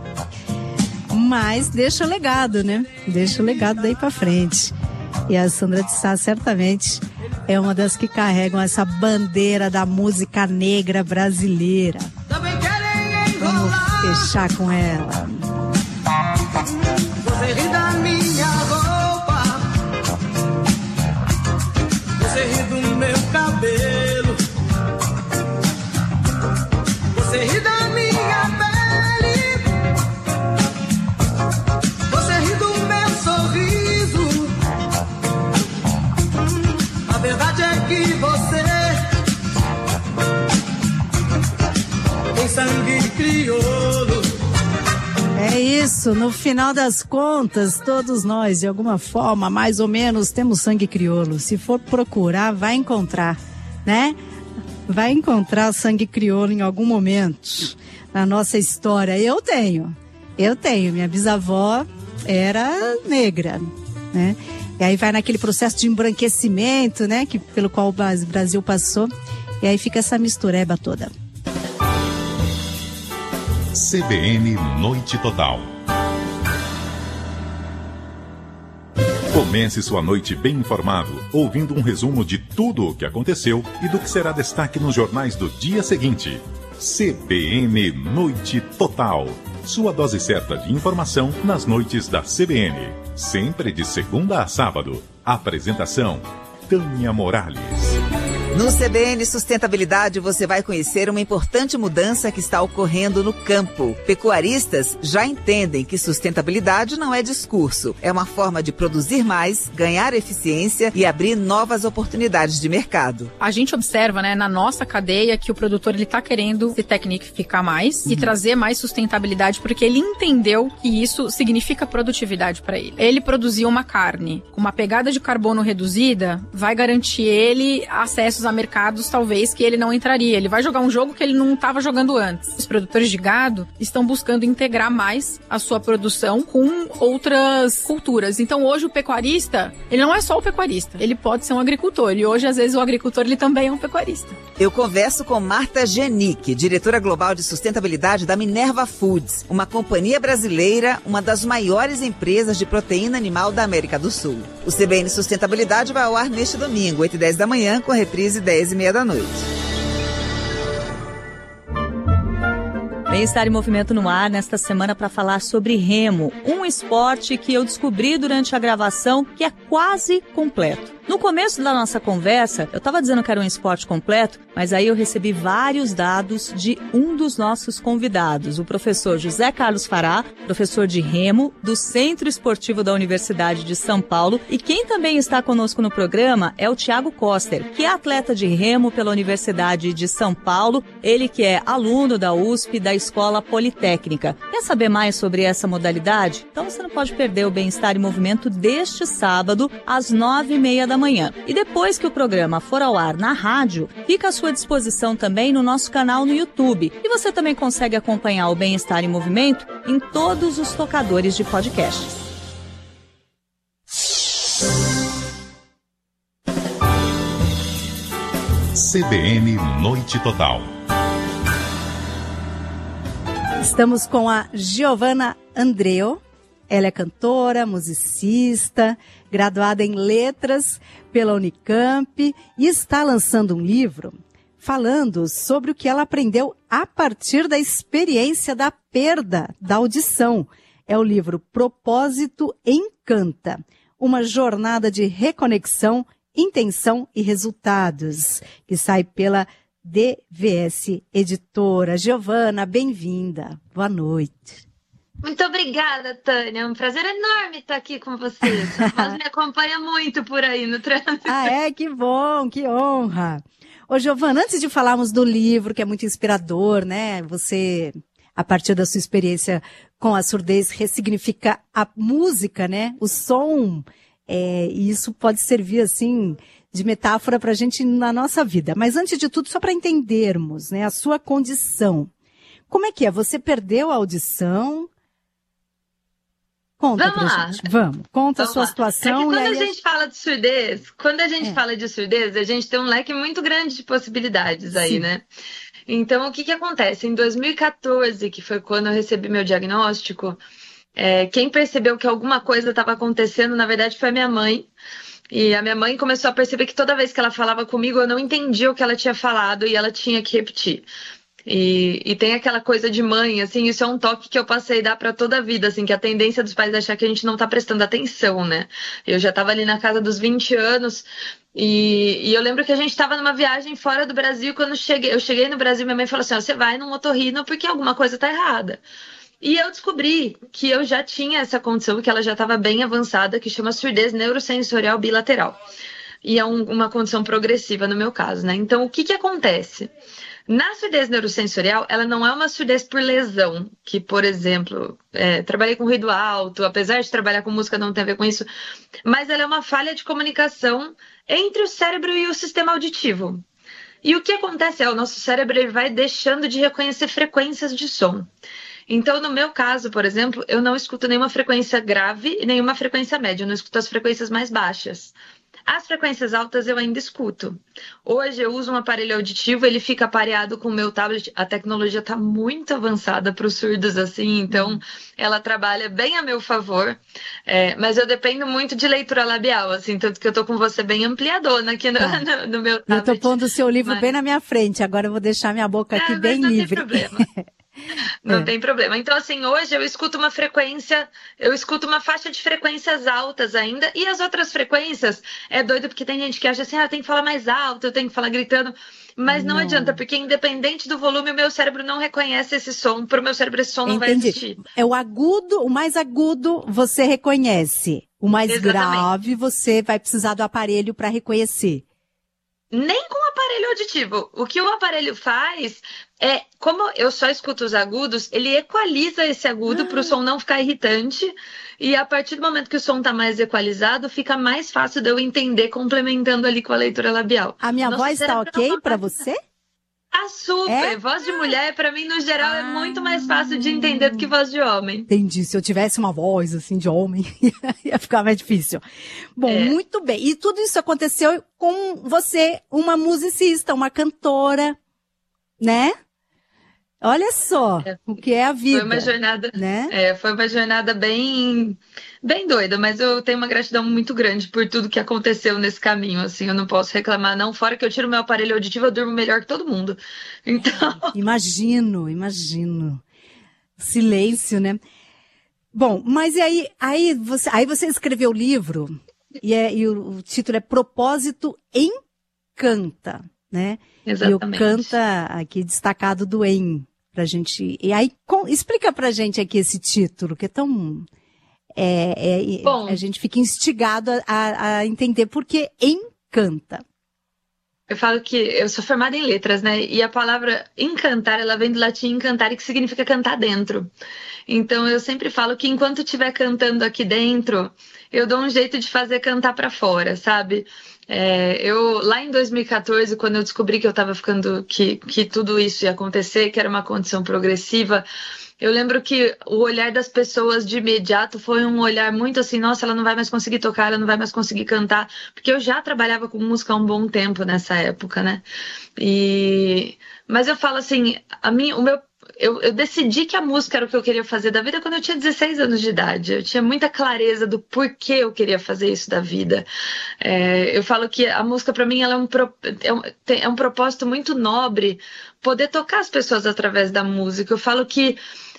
Mas deixa legado, né? Deixa o legado daí pra frente. E a Sandra de Sá certamente é uma das que carregam essa bandeira da música negra brasileira. Vamos fechar com ela. Você ri da minha roupa, você ri do meu cabelo, você ri da minha pele, você ri do meu sorriso. A verdade é que você tem sangue crioulo. É isso, no final das contas, todos nós, de alguma forma, mais ou menos, temos sangue crioulo. Se for procurar, vai encontrar, né? Vai encontrar sangue crioulo em algum momento na nossa história. Eu tenho, eu tenho. Minha bisavó era negra, né? E aí vai naquele processo de embranquecimento, né? Que, pelo qual o Brasil passou. E aí fica essa mistureba toda. C B N Noite Total. Comece sua noite bem informado, ouvindo um resumo de tudo o que aconteceu e do que será destaque nos jornais do dia seguinte. C B N Noite Total. Sua dose certa de informação nas noites da C B N. Sempre de segunda a sábado. Apresentação: Tânia Morales. No C B N Sustentabilidade você vai conhecer uma importante mudança que está ocorrendo no campo. Pecuaristas já entendem que sustentabilidade não é discurso, é uma forma de produzir mais, ganhar eficiência e abrir novas oportunidades de mercado. A gente observa, né, na nossa cadeia que o produtor ele está querendo se tecnificar mais uhum. e trazer mais sustentabilidade porque ele entendeu que isso significa produtividade para ele. Ele produzir uma carne com uma pegada de carbono reduzida vai garantir ele acesso acessos a mercados, talvez, que ele não entraria. Ele vai jogar um jogo que ele não estava jogando antes. Os produtores de gado estão buscando integrar mais a sua produção com outras culturas. Então, hoje, o pecuarista, ele não é só o pecuarista. Ele pode ser um agricultor. E hoje, às vezes, o agricultor, ele também é um pecuarista. Eu converso com Marta Genick, diretora global de sustentabilidade da Minerva Foods, uma companhia brasileira, uma das maiores empresas de proteína animal da América do Sul. O C B N Sustentabilidade vai ao ar neste domingo, oito e dez da manhã, com reprise dez e meia da noite. Bem-estar em movimento no ar nesta semana para falar sobre remo, um esporte que eu descobri durante a gravação que é quase completo. No começo da nossa conversa, eu estava dizendo que era um esporte completo, mas aí eu recebi vários dados de um dos nossos convidados, o professor José Carlos Fará, professor de remo do Centro Esportivo da Universidade de São Paulo. E quem também está conosco no programa é o Thiago Koster, que é atleta de remo pela Universidade de São Paulo, ele que é aluno da U S P, da Escola Politécnica. Quer saber mais sobre essa modalidade? Então você não pode perder o Bem-Estar em Movimento deste sábado, às nove e meia da manhã. E depois que o programa for ao ar na rádio, fica à sua disposição também no nosso canal no YouTube. E você também consegue acompanhar o Bem-Estar em Movimento em todos os tocadores de podcasts. C B N Noite Total. Estamos com a Giovanna Andreu. Ela é cantora, musicista, graduada em letras pela Unicamp e está lançando um livro falando sobre o que ela aprendeu a partir da experiência da perda da audição. É o livro Propósito Encanta, uma jornada de reconexão, intenção e resultados, que sai pela D V S Editora. Giovanna, bem-vinda. Boa noite. Muito obrigada, Tânia. É um prazer enorme estar aqui com vocês. Mas me acompanha muito por aí no trânsito. Ah, é? Que bom, que honra. Ô, Giovanna, antes de falarmos do livro, que é muito inspirador, né? Você, a partir da sua experiência com a surdez, ressignifica a música, né? O som. É, e isso pode servir, assim, de metáfora para a gente na nossa vida. Mas, antes de tudo, só para entendermos, né? A sua condição. Como é que é? Você perdeu a audição? Conta Vamos pra lá. gente. Vamos. Conta Vamos a sua lá. situação. É que quando e a aí gente fala de surdez, quando a gente É. fala de surdez, a gente tem um leque muito grande de possibilidades aí, Sim. né? Então, o que que acontece? Em dois mil e quatorze, que foi quando eu recebi meu diagnóstico, é, quem percebeu que alguma coisa estava acontecendo, na verdade, foi a minha mãe. E a minha mãe começou a perceber que toda vez que ela falava comigo, eu não entendia o que ela tinha falado e ela tinha que repetir. E, e tem aquela coisa de mãe, assim, isso é um toque que eu passei a dar pra toda a vida, assim, que a tendência dos pais é achar que a gente não tá prestando atenção, né? Eu já tava ali na casa dos vinte anos e, e eu lembro que a gente tava numa viagem fora do Brasil, quando cheguei, eu cheguei no Brasil, minha mãe falou assim, ó, você vai no otorrino porque alguma coisa tá errada. E eu descobri que eu já tinha essa condição, que ela já estava bem avançada, que chama surdez neurosensorial bilateral. E é um, uma condição progressiva no meu caso, né? Então, o que que acontece? Na surdez neurosensorial, ela não é uma surdez por lesão, que, por exemplo, é, trabalhei com ruído alto, apesar de trabalhar com música não tem a ver com isso, mas ela é uma falha de comunicação entre o cérebro e o sistema auditivo. E o que acontece é, o nosso cérebro ele vai deixando de reconhecer frequências de som. Então, no meu caso, por exemplo, eu não escuto nenhuma frequência grave e nenhuma frequência média, eu não escuto as frequências mais baixas. As frequências altas eu ainda escuto. Hoje eu uso um aparelho auditivo, ele fica pareado com o meu tablet. A tecnologia está muito avançada para os surdos, assim, então ela trabalha bem a meu favor. É, mas eu dependo muito de leitura labial, assim, tanto que eu tô com você bem ampliadona aqui no, Tá. no, no meu tablet. eu tô pondo o seu livro Mas- bem na minha frente, agora eu vou deixar minha boca aqui É, mas bem não tem livre. problema. Não É. tem problema. Então, assim, hoje eu escuto uma frequência, eu escuto uma faixa de frequências altas ainda, e as outras frequências, é doido porque tem gente que acha assim, ah, eu tenho que falar mais alto, eu tenho que falar gritando, mas não, Não. adianta, porque independente do volume, o meu cérebro não reconhece esse som, pro meu cérebro esse som não vai Entendi. existir. É o agudo, o mais agudo você reconhece. O mais Exatamente. grave você vai precisar do aparelho para reconhecer. Nem com aparelho aparelho auditivo. O que o aparelho faz é, como eu só escuto os agudos, ele equaliza esse agudo ah. para o som não ficar irritante. E a partir do momento que o som está mais equalizado, fica mais fácil de eu entender, complementando ali com a leitura labial. A minha Nossa, voz está ok para você? Tá super. É? Voz de mulher, pra mim, no geral, ah, é muito mais fácil de entender do que voz de homem. Entendi. Se eu tivesse uma voz, assim, de homem, ia ficar mais difícil. Bom, é. muito bem. E tudo isso aconteceu com você, uma musicista, uma cantora, né? Olha só é. o que é a vida. Foi uma jornada, né? É, foi uma jornada bem, bem doida, mas eu tenho uma gratidão muito grande por tudo que aconteceu nesse caminho, assim, eu não posso reclamar, não. Fora que eu tiro meu aparelho auditivo, eu durmo melhor que todo mundo. Então... Imagino, imagino. Silêncio, né? Bom, mas e aí, aí, você, aí você escreveu o livro, e, é, e o, o título é Propósito Encanta, né? Exatamente. E o canta aqui destacado do em, pra gente. E aí, com, explica pra gente aqui esse título, que é tão. É, é, Bom, a gente fica instigado a, a entender por que encanta. Eu falo que eu sou formada em letras, né? E a palavra encantar, ela vem do latim encantare, que significa cantar dentro. Então eu sempre falo que enquanto estiver cantando aqui dentro, eu dou um jeito de fazer cantar pra fora, sabe? É, eu, lá em dois mil e quatorze, quando eu descobri que eu estava ficando, que, que tudo isso ia acontecer, que era uma condição progressiva, eu lembro que o olhar das pessoas de imediato foi um olhar muito assim, nossa, ela não vai mais conseguir tocar, ela não vai mais conseguir cantar, porque eu já trabalhava com música há um bom tempo nessa época, né? E... Mas eu falo assim, a minha, o meu Eu, eu decidi que a música era o que eu queria fazer da vida quando eu tinha dezesseis anos de idade. Eu tinha muita clareza do porquê eu queria fazer isso da vida. É, eu falo que a música, para mim, ela é, um, é, um, é um propósito muito nobre, poder tocar as pessoas através da música. Eu falo que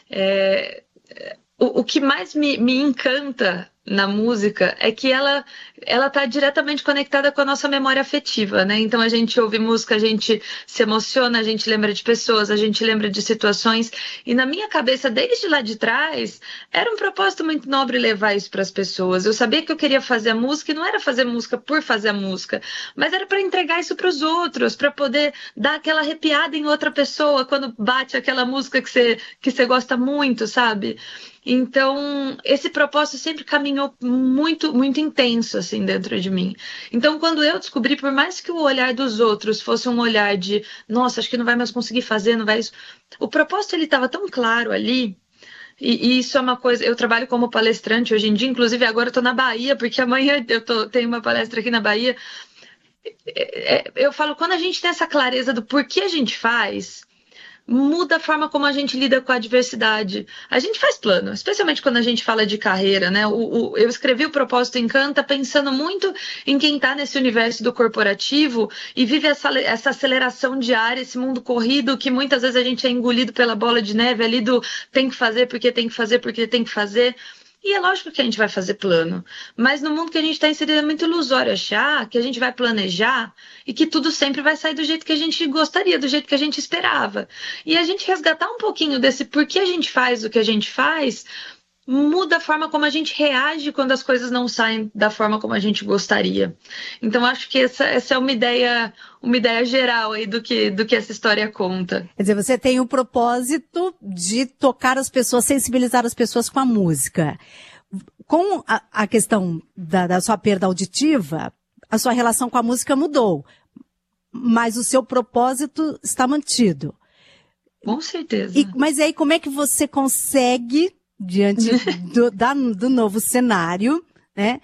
é, o, o que mais me, me encanta na música é que ela ela está diretamente conectada com a nossa memória afetiva, né? Então a gente ouve música, a gente se emociona, a gente lembra de pessoas, a gente lembra de situações, e na minha cabeça, desde lá de trás, era um propósito muito nobre levar isso para as pessoas. Eu sabia que eu queria fazer a música, e não era fazer música por fazer a música, mas era para entregar isso para os outros, para poder dar aquela arrepiada em outra pessoa quando bate aquela música que você que você gosta muito, sabe? Então, esse propósito sempre caminhou muito, muito intenso, assim, dentro de mim. Então, quando eu descobri, por mais que o olhar dos outros fosse um olhar de, nossa, acho que não vai mais conseguir fazer, não vai isso. O propósito, ele estava tão claro ali, e, e isso é uma coisa, eu trabalho como palestrante hoje em dia, inclusive agora eu estou na Bahia, porque amanhã eu tô, tenho uma palestra aqui na Bahia. Eu falo, quando a gente tem essa clareza do porquê a gente faz, muda a forma como a gente lida com a adversidade. A gente faz plano, especialmente quando a gente fala de carreira, né? O, o, eu escrevi o Propósito Encanta pensando muito em quem está nesse universo do corporativo e vive essa, essa aceleração diária, esse mundo corrido que muitas vezes a gente é engolido pela bola de neve ali do tem que fazer porque tem que fazer porque tem que fazer. E é lógico que a gente vai fazer plano, mas no mundo que a gente está inserido é muito ilusório achar que a gente vai planejar e que tudo sempre vai sair do jeito que a gente gostaria, do jeito que a gente esperava. E a gente resgatar um pouquinho desse porquê a gente faz o que a gente faz, muda a forma como a gente reage quando as coisas não saem da forma como a gente gostaria. Então, acho que essa, essa é uma ideia, uma ideia geral aí do que, do que essa história conta. Quer dizer, você tem o propósito de tocar as pessoas, sensibilizar as pessoas com a música. Com a, a questão da, da sua perda auditiva, a sua relação com a música mudou, mas o seu propósito está mantido. Com certeza. E, mas aí, como é que você consegue, diante do, da, do novo cenário, né?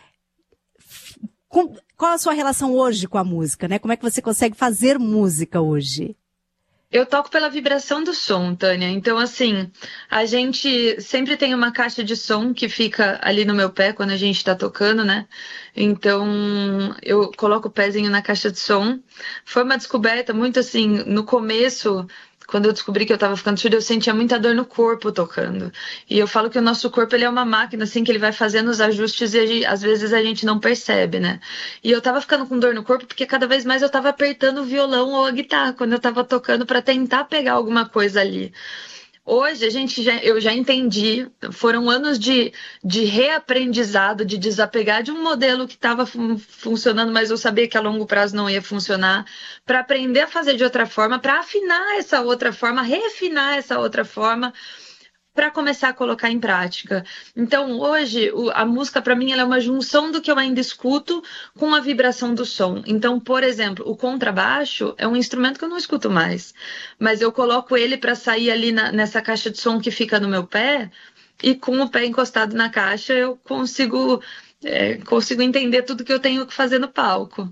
Com, qual a sua relação hoje com a música, né? Como é que você consegue fazer música hoje? Eu toco pela vibração do som, Tânia. Então, assim, a gente sempre tem uma caixa de som que fica ali no meu pé quando a gente tá tocando, né? Então, eu coloco o pezinho na caixa de som. Foi uma descoberta muito assim, no começo, quando eu descobri que eu tava ficando surda, eu sentia muita dor no corpo tocando. E eu falo que o nosso corpo, ele é uma máquina, assim, que ele vai fazendo os ajustes e a gente, às vezes a gente não percebe, né? E eu tava ficando com dor no corpo porque cada vez mais eu tava apertando o violão ou a guitarra quando eu tava tocando para tentar pegar alguma coisa ali. Hoje a gente já, eu já entendi, foram anos de, de reaprendizado, de desapegar de um modelo que estava fun funcionando, mas eu sabia que a longo prazo não ia funcionar, para aprender a fazer de outra forma, para afinar essa outra forma, refinar essa outra forma, para começar a colocar em prática. Então, hoje, o, a música, para mim, ela é uma junção do que eu ainda escuto com a vibração do som. Então, por exemplo, o contrabaixo é um instrumento que eu não escuto mais, mas eu coloco ele para sair ali na, nessa caixa de som que fica no meu pé, e com o pé encostado na caixa, eu consigo, é, consigo entender tudo que eu tenho que fazer no palco.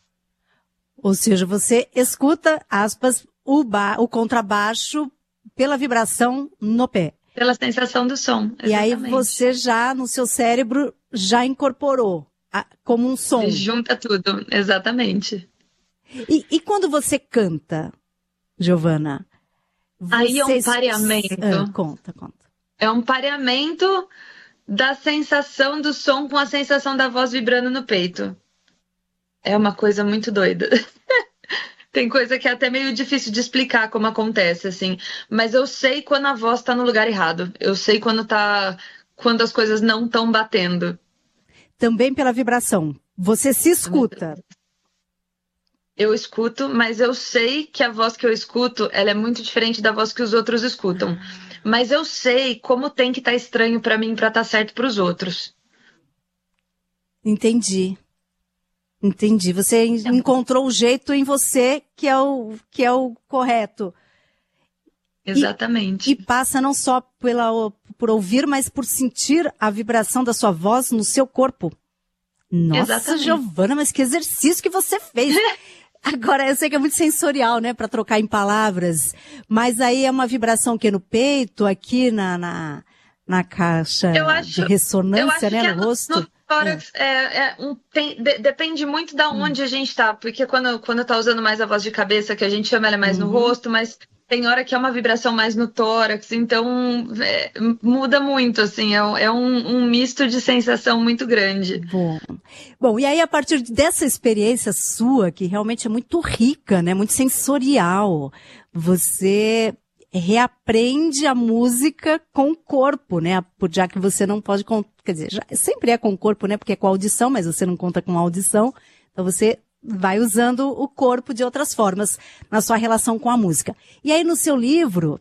Ou seja, você escuta, aspas, o, ba o contrabaixo pela vibração no pé. Pela sensação do som, exatamente. E aí você já, no seu cérebro, já incorporou a, como um som. Junta tudo, exatamente. E, e quando você canta, Giovana? Aí é um pareamento. Ah, conta, conta. É um pareamento da sensação do som com a sensação da voz vibrando no peito. É uma coisa muito doida. Tem coisa que é até meio difícil de explicar como acontece, assim. Mas eu sei quando a voz tá no lugar errado. Eu sei quando tá, quando as coisas não estão batendo. Também pela vibração. Você se escuta. Eu escuto, mas eu sei que a voz que eu escuto, ela é muito diferente da voz que os outros escutam. Mas eu sei como tem que estar estranho pra mim pra estar certo pros outros. Entendi. Entendi. Você encontrou o jeito em você que é o, que é o correto. Exatamente. E, e passa não só pela, por ouvir, mas por sentir a vibração da sua voz no seu corpo. Nossa, exatamente. Giovana, mas que exercício que você fez. Agora, eu sei que é muito sensorial, né, para trocar em palavras. Mas aí é uma vibração que no peito, aqui na, na, na caixa eu acho, de ressonância, né, no, é no rosto. No... Tórax, é. É, é um, tem, de, depende muito da onde hum. a gente tá, porque quando, quando tá usando mais a voz de cabeça, que a gente chama ela é mais uhum. no rosto, mas tem hora que é uma vibração mais no tórax, então é, muda muito, assim, é, é um, um misto de sensação muito grande. Bom. Bom, e aí a partir dessa experiência sua, que realmente é muito rica, né, muito sensorial, você reaprende a música com o corpo, né? Já que você não pode, quer dizer, já, sempre é com o corpo, né? Porque é com a audição, mas você não conta com a audição. Então você vai usando o corpo de outras formas na sua relação com a música. E aí no seu livro,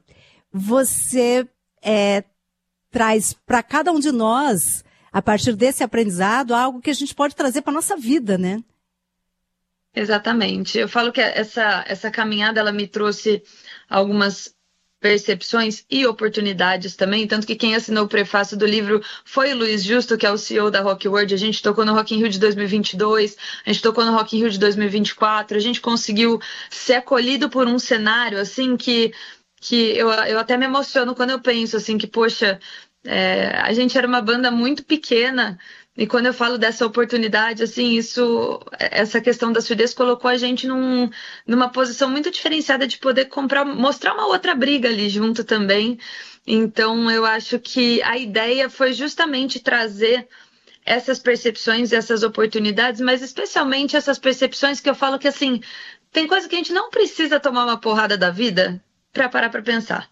você é, traz para cada um de nós, a partir desse aprendizado, algo que a gente pode trazer para nossa vida, né? Exatamente. Eu falo que essa, essa caminhada, ela me trouxe algumas percepções e oportunidades também, tanto que quem assinou o prefácio do livro foi o Luiz Justo, que é o C E O da Rock World. A gente tocou no Rock in Rio de dois mil e vinte e dois, a gente tocou no Rock in Rio de dois mil e vinte e quatro, a gente conseguiu ser acolhido por um cenário, assim, que, que eu, eu até me emociono quando eu penso, assim, que, poxa, é, a gente era uma banda muito pequena. E quando eu falo dessa oportunidade, assim, isso, essa questão da surdez colocou a gente num, numa posição muito diferenciada de poder comprar, mostrar uma outra briga ali junto também. Então, eu acho que a ideia foi justamente trazer essas percepções e essas oportunidades, mas especialmente essas percepções que eu falo que, assim, tem coisa que a gente não precisa tomar uma porrada da vida para parar para pensar.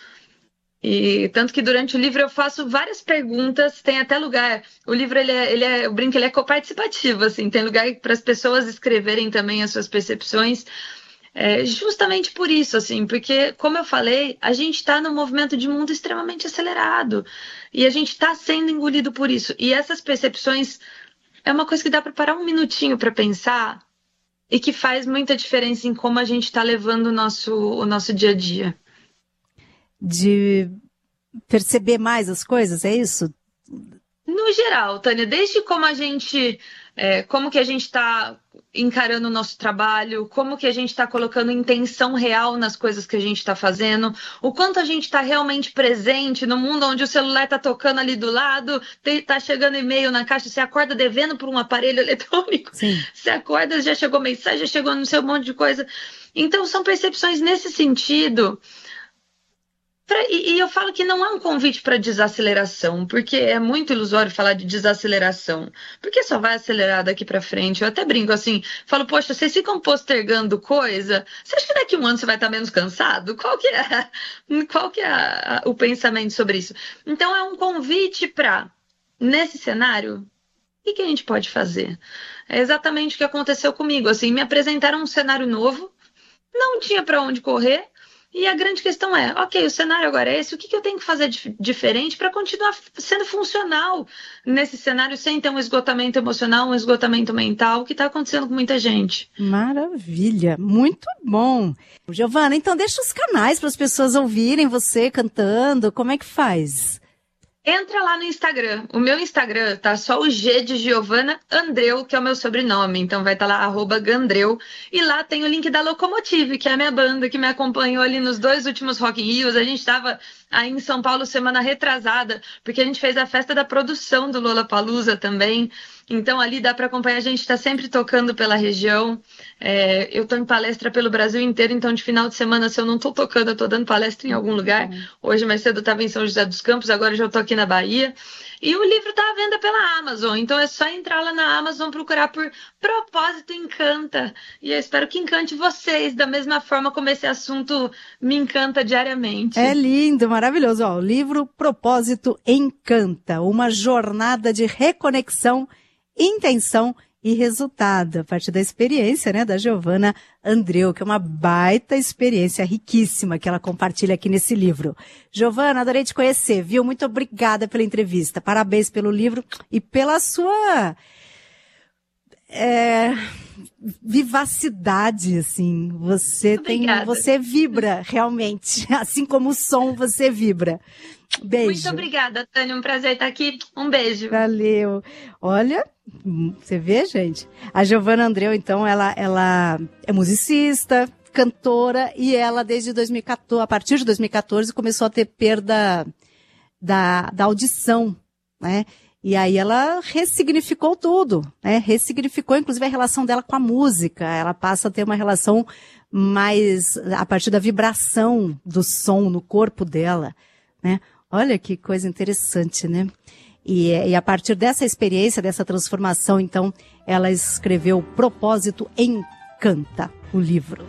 E tanto que durante o livro eu faço várias perguntas, tem até lugar, o livro, ele é, ele é, eu brinco, ele é coparticipativo, assim, tem lugar para as pessoas escreverem também as suas percepções, é, justamente por isso, assim, porque, como eu falei, a gente está num movimento de mundo extremamente acelerado, e a gente está sendo engolido por isso, e essas percepções é uma coisa que dá para parar um minutinho para pensar, e que faz muita diferença em como a gente está levando o nosso, o nosso dia a dia. De perceber mais as coisas, é isso? No geral, Tânia, desde como a gente, é, como que a gente está encarando o nosso trabalho, como que a gente está colocando intenção real nas coisas que a gente está fazendo, o quanto a gente está realmente presente no mundo onde o celular está tocando ali do lado, está chegando e-mail na caixa, você acorda devendo por um aparelho eletrônico, Sim. Você acorda, já chegou mensagem, já chegou no seu monte de coisa. Então, são percepções nesse sentido Pra, e, e eu falo que não é um convite para desaceleração, porque é muito ilusório falar de desaceleração, porque só vai acelerar daqui para frente. Eu até brinco assim, falo, poxa, vocês ficam postergando coisa, você acha que daqui a um ano você vai estar menos cansado? Qual que é, qual que é a, a, o pensamento sobre isso? Então é um convite para, nesse cenário, o que, que a gente pode fazer? É exatamente o que aconteceu comigo, assim, me apresentaram um cenário novo, não tinha para onde correr. E a grande questão é, ok, o cenário agora é esse, o que, que eu tenho que fazer de diferente para continuar sendo funcional nesse cenário sem ter um esgotamento emocional, um esgotamento mental, que está acontecendo com muita gente. Maravilha, muito bom. Giovana, então deixa os canais para as pessoas ouvirem você cantando, como é que faz? Entra lá no Instagram. O meu Instagram tá só o G de Giovana Andreu, que é o meu sobrenome. Então vai estar tá lá, arroba Gandreu. E lá tem o link da Locomotive, que é a minha banda que me acompanhou ali nos dois últimos Rock in Rios. A gente estava aí em São Paulo semana retrasada, porque a gente fez a festa da produção do Lollapalooza também. Então ali dá para acompanhar, a gente está sempre tocando pela região. É, eu estou em palestra pelo Brasil inteiro, então de final de semana, se eu não estou tocando, eu estou dando palestra em algum lugar. Hoje mais cedo eu estava em São José dos Campos, agora já estou aqui na Bahia. E o livro está à venda pela Amazon, então é só entrar lá na Amazon, procurar por Propósito Encanta. E eu espero que encante vocês, da mesma forma como esse assunto me encanta diariamente. É lindo, maravilhoso. Ó, o livro Propósito Encanta, uma jornada de reconexão, intenção e resultado, a partir da experiência, né, da Giovana Andreu, que é uma baita experiência riquíssima que ela compartilha aqui nesse livro. Giovana, adorei te conhecer, viu? Muito obrigada pela entrevista, parabéns pelo livro e pela sua é, vivacidade, assim, você Obrigada. tem, você vibra realmente, assim como o som você vibra. Beijo. Muito obrigada, Tânia. Um prazer estar aqui. Um beijo. Valeu. Olha, você vê, gente? A Giovana Andreu, então, ela, ela é musicista, cantora, e ela, desde dois mil e quatorze, a partir de dois mil e quatorze, começou a ter perda da, da audição, né? E aí ela ressignificou tudo, né? Ressignificou, inclusive, a relação dela com a música. Ela passa a ter uma relação mais a partir da vibração do som no corpo dela, né? Olha que coisa interessante, né? E, e a partir dessa experiência, dessa transformação, então, ela escreveu Propósito Encanta, o livro.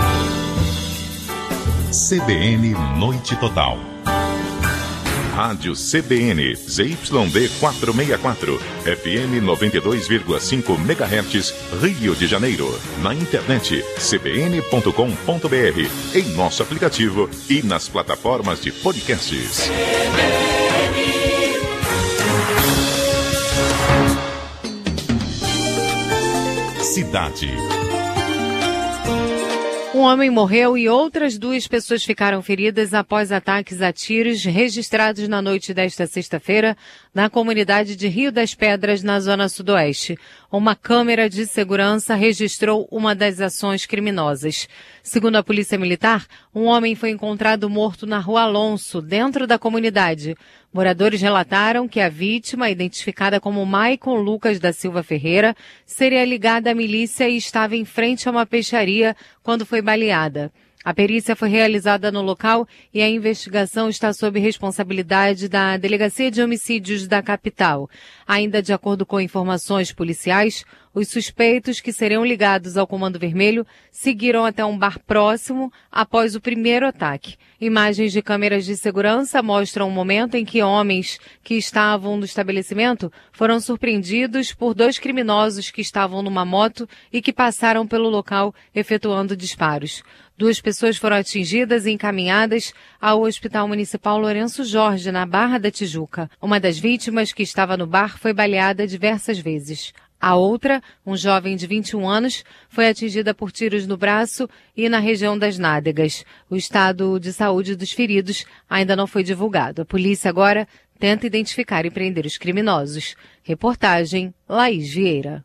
C B N Noite Total. Rádio C B N, Z Y D quatrocentos e sessenta e quatro, F M noventa e dois vírgula cinco megahertz, Rio de Janeiro. Na internet, c b n ponto com ponto b r, em nosso aplicativo e nas plataformas de podcasts. Cidade. Um homem morreu e outras duas pessoas ficaram feridas após ataques a tiros registrados na noite desta sexta-feira na comunidade de Rio das Pedras, na zona sudoeste. Uma câmera de segurança registrou uma das ações criminosas. Segundo a Polícia Militar, um homem foi encontrado morto na Rua Alonso, dentro da comunidade. Moradores relataram que a vítima, identificada como Maicon Lucas da Silva Ferreira, seria ligada à milícia e estava em frente a uma peixaria quando foi baleada. A perícia foi realizada no local e a investigação está sob responsabilidade da Delegacia de Homicídios da capital. Ainda de acordo com informações policiais, os suspeitos que seriam ligados ao Comando Vermelho seguiram até um bar próximo após o primeiro ataque. Imagens de câmeras de segurança mostram o momento em que homens que estavam no estabelecimento foram surpreendidos por dois criminosos que estavam numa moto e que passaram pelo local efetuando disparos. Duas pessoas foram atingidas e encaminhadas ao Hospital Municipal Lourenço Jorge, na Barra da Tijuca. Uma das vítimas, que estava no bar, foi baleada diversas vezes. A outra, um jovem de vinte e um anos, foi atingida por tiros no braço e na região das nádegas. O estado de saúde dos feridos ainda não foi divulgado. A polícia agora tenta identificar e prender os criminosos. Reportagem Laís Vieira.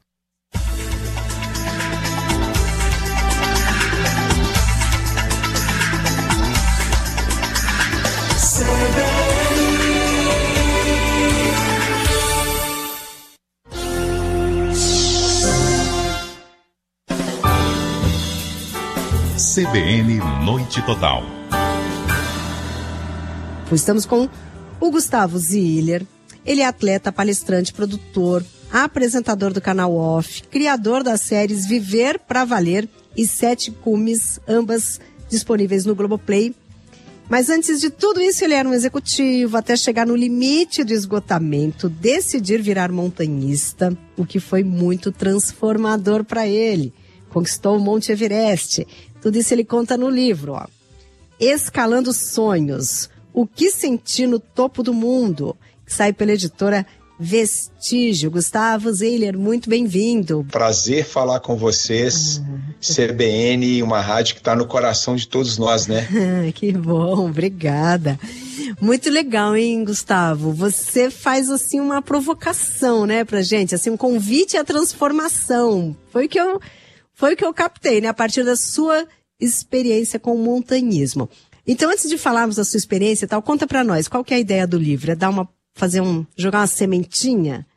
C B N Noite Total. Estamos com o Gustavo Ziller. Ele é atleta, palestrante, produtor, apresentador do canal Off, criador das séries Viver pra Valer e Sete Cumes, ambas disponíveis no Globoplay. Mas antes de tudo isso, ele era um executivo até chegar no limite do esgotamento, decidir virar montanhista, o que foi muito transformador para ele. Conquistou o Monte Everest. Tudo isso ele conta no livro, ó. Escalando Sonhos, o que senti no topo do mundo, que sai pela editora Vestígio. Gustavo Ziller, muito bem-vindo. Prazer falar com vocês. Ah. C B N, uma rádio que está no coração de todos nós, né? Que bom, obrigada. Muito legal, hein, Gustavo? Você faz, assim, uma provocação, né, pra gente, assim, um convite à transformação. Foi o que eu, foi o que eu captei, né, a partir da sua experiência com o montanhismo. Então, antes de falarmos da sua experiência e tal, conta pra nós, qual que é a ideia do livro? É dar uma fazer um, jogar uma sementinha?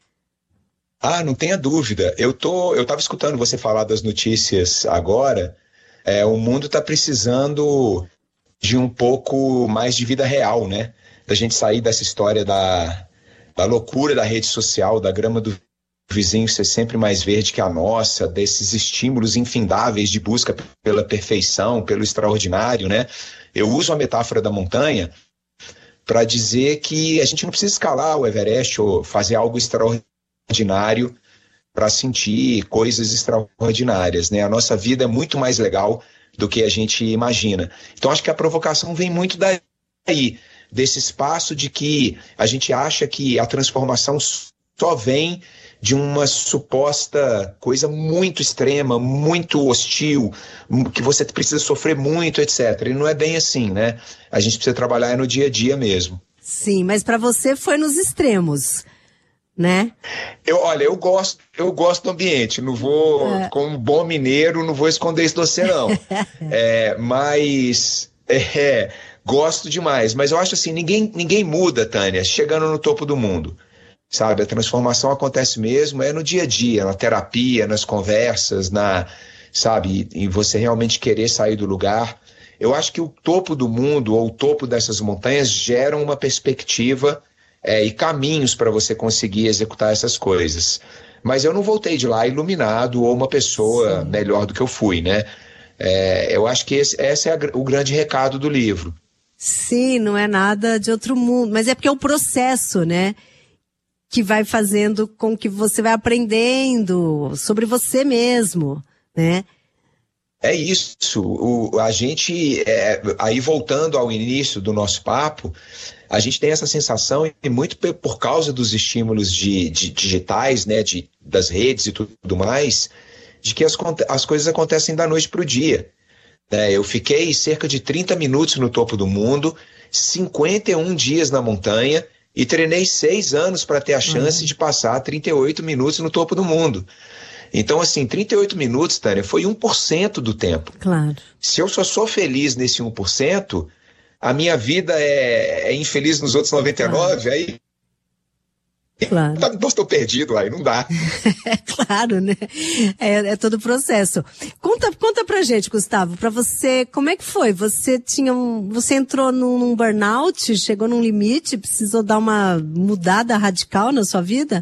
Ah, não tenha dúvida. Eu tô, eu estava escutando você falar das notícias agora. É, o mundo está precisando de um pouco mais de vida real, né? Da gente sair dessa história da, da loucura da rede social, da grama do vizinho ser sempre mais verde que a nossa, desses estímulos infindáveis de busca pela perfeição, pelo extraordinário, né? Eu uso a metáfora da montanha para dizer que a gente não precisa escalar o Everest ou fazer algo extraordinário para sentir coisas extraordinárias, né? A nossa vida é muito mais legal do que a gente imagina. Então, acho que a provocação vem muito daí, desse espaço de que a gente acha que a transformação só vem de uma suposta coisa muito extrema, muito hostil, que você precisa sofrer muito, etcétera. E não é bem assim, né? A gente precisa trabalhar no dia a dia mesmo. Sim, mas para você foi nos extremos, né? Eu, olha, eu gosto, eu gosto do ambiente, não vou, é. como um bom mineiro, não vou esconder isso de você, não. é, mas, é, gosto demais. Mas eu acho assim, ninguém, ninguém muda, Tânia, chegando no topo do mundo. Sabe, a transformação acontece mesmo, é no dia a dia, na terapia, nas conversas, na, sabe, em você realmente querer sair do lugar. Eu acho que o topo do mundo, ou o topo dessas montanhas, geram uma perspectiva é, e caminhos para você conseguir executar essas coisas. Mas eu não voltei de lá iluminado ou uma pessoa Sim. melhor do que eu fui, né? É, eu acho que esse, esse é a, o grande recado do livro. Sim, não é nada de outro mundo, mas é porque é o processo, né? Que vai fazendo com que você vai aprendendo sobre você mesmo, né? É isso. O, a gente, é, aí voltando ao início do nosso papo, a gente tem essa sensação, e muito por causa dos estímulos de, de digitais, né, de, das redes e tudo mais, de que as, as coisas acontecem da noite para o dia. É, eu fiquei cerca de trinta minutos no topo do mundo, cinquenta e um dias na montanha, e treinei seis anos para ter a chance uhum. de passar trinta e oito minutos no topo do mundo. Então, assim, trinta e oito minutos, Tânia, foi um por cento do tempo. Claro. Se eu só sou feliz nesse um por cento, a minha vida é, é infeliz nos outros noventa e nove por cento, claro. aí... Claro. Então estou perdido aí, não dá. É claro, né? É, é todo o processo. Conta, conta pra gente, Gustavo, pra você, como é que foi? Você tinha um, você entrou num, num burnout, chegou num limite, precisou dar uma mudada radical na sua vida?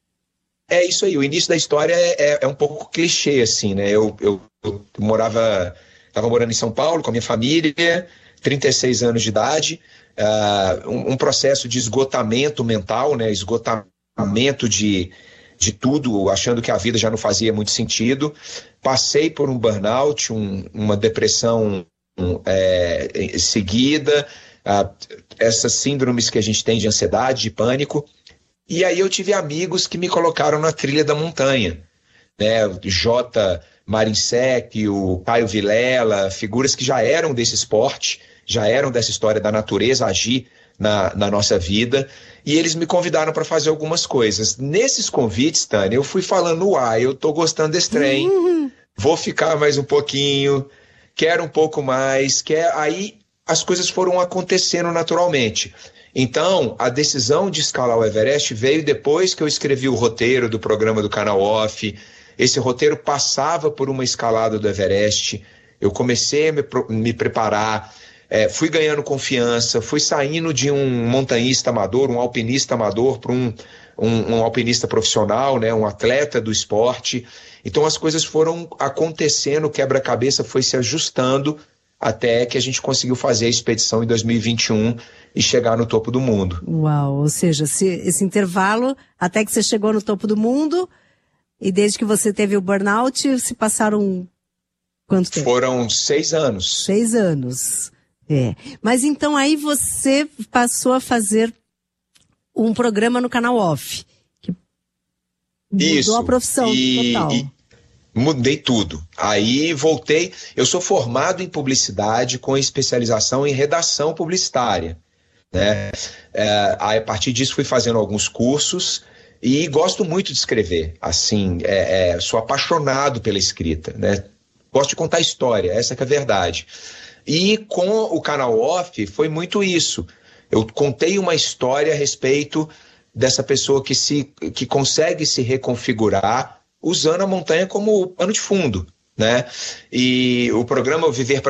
É isso aí, o início da história é, é, é um pouco clichê, assim, né? Eu, eu, eu morava, estava morando em São Paulo com a minha família, trinta e seis anos de idade, Uh, um, um processo de esgotamento mental, né? Esgotamento de, de tudo, achando que a vida já não fazia muito sentido. Passei por um burnout, um, uma depressão um, é, seguida, uh, essas síndromes que a gente tem de ansiedade, de pânico. E aí eu tive amigos que me colocaram na trilha da montanha, né? O J. Marinsec, o Caio Vilela, figuras que já eram desse esporte, já eram dessa história da natureza agir na, na nossa vida, e eles me convidaram para fazer algumas coisas. Nesses convites, Tânia, eu fui falando, uai, eu tô gostando desse trem, uhum. vou ficar mais um pouquinho, quero um pouco mais, quer... aí as coisas foram acontecendo naturalmente. Então, a decisão de escalar o Everest veio depois que eu escrevi o roteiro do programa do Canal Off. Esse roteiro passava por uma escalada do Everest, eu comecei a me, me preparar, é, fui ganhando confiança, fui saindo de um montanhista amador, um alpinista amador, para um, um, um alpinista profissional, né, um atleta do esporte. Então as coisas foram acontecendo, o quebra-cabeça foi se ajustando até que a gente conseguiu fazer a expedição em dois mil e vinte e um e chegar no topo do mundo. Uau, ou seja, se, esse intervalo até que você chegou no topo do mundo e desde que você teve o burnout, se passaram quanto tempo? Foram seis anos. Seis anos, é. Mas então aí você passou a fazer um programa no canal Off, que mudou Isso, a profissão e, total. E... Mudei tudo. Aí voltei. Eu sou formado em publicidade com especialização em redação publicitária, né? É, aí, a partir disso fui fazendo alguns cursos e gosto muito de escrever. Assim, é, é, sou apaixonado pela escrita, né? Gosto de contar história, essa que é a verdade. E com o canal Off foi muito isso. Eu contei uma história a respeito dessa pessoa que, se, que consegue se reconfigurar usando a montanha como pano de fundo, né? E o programa Viver para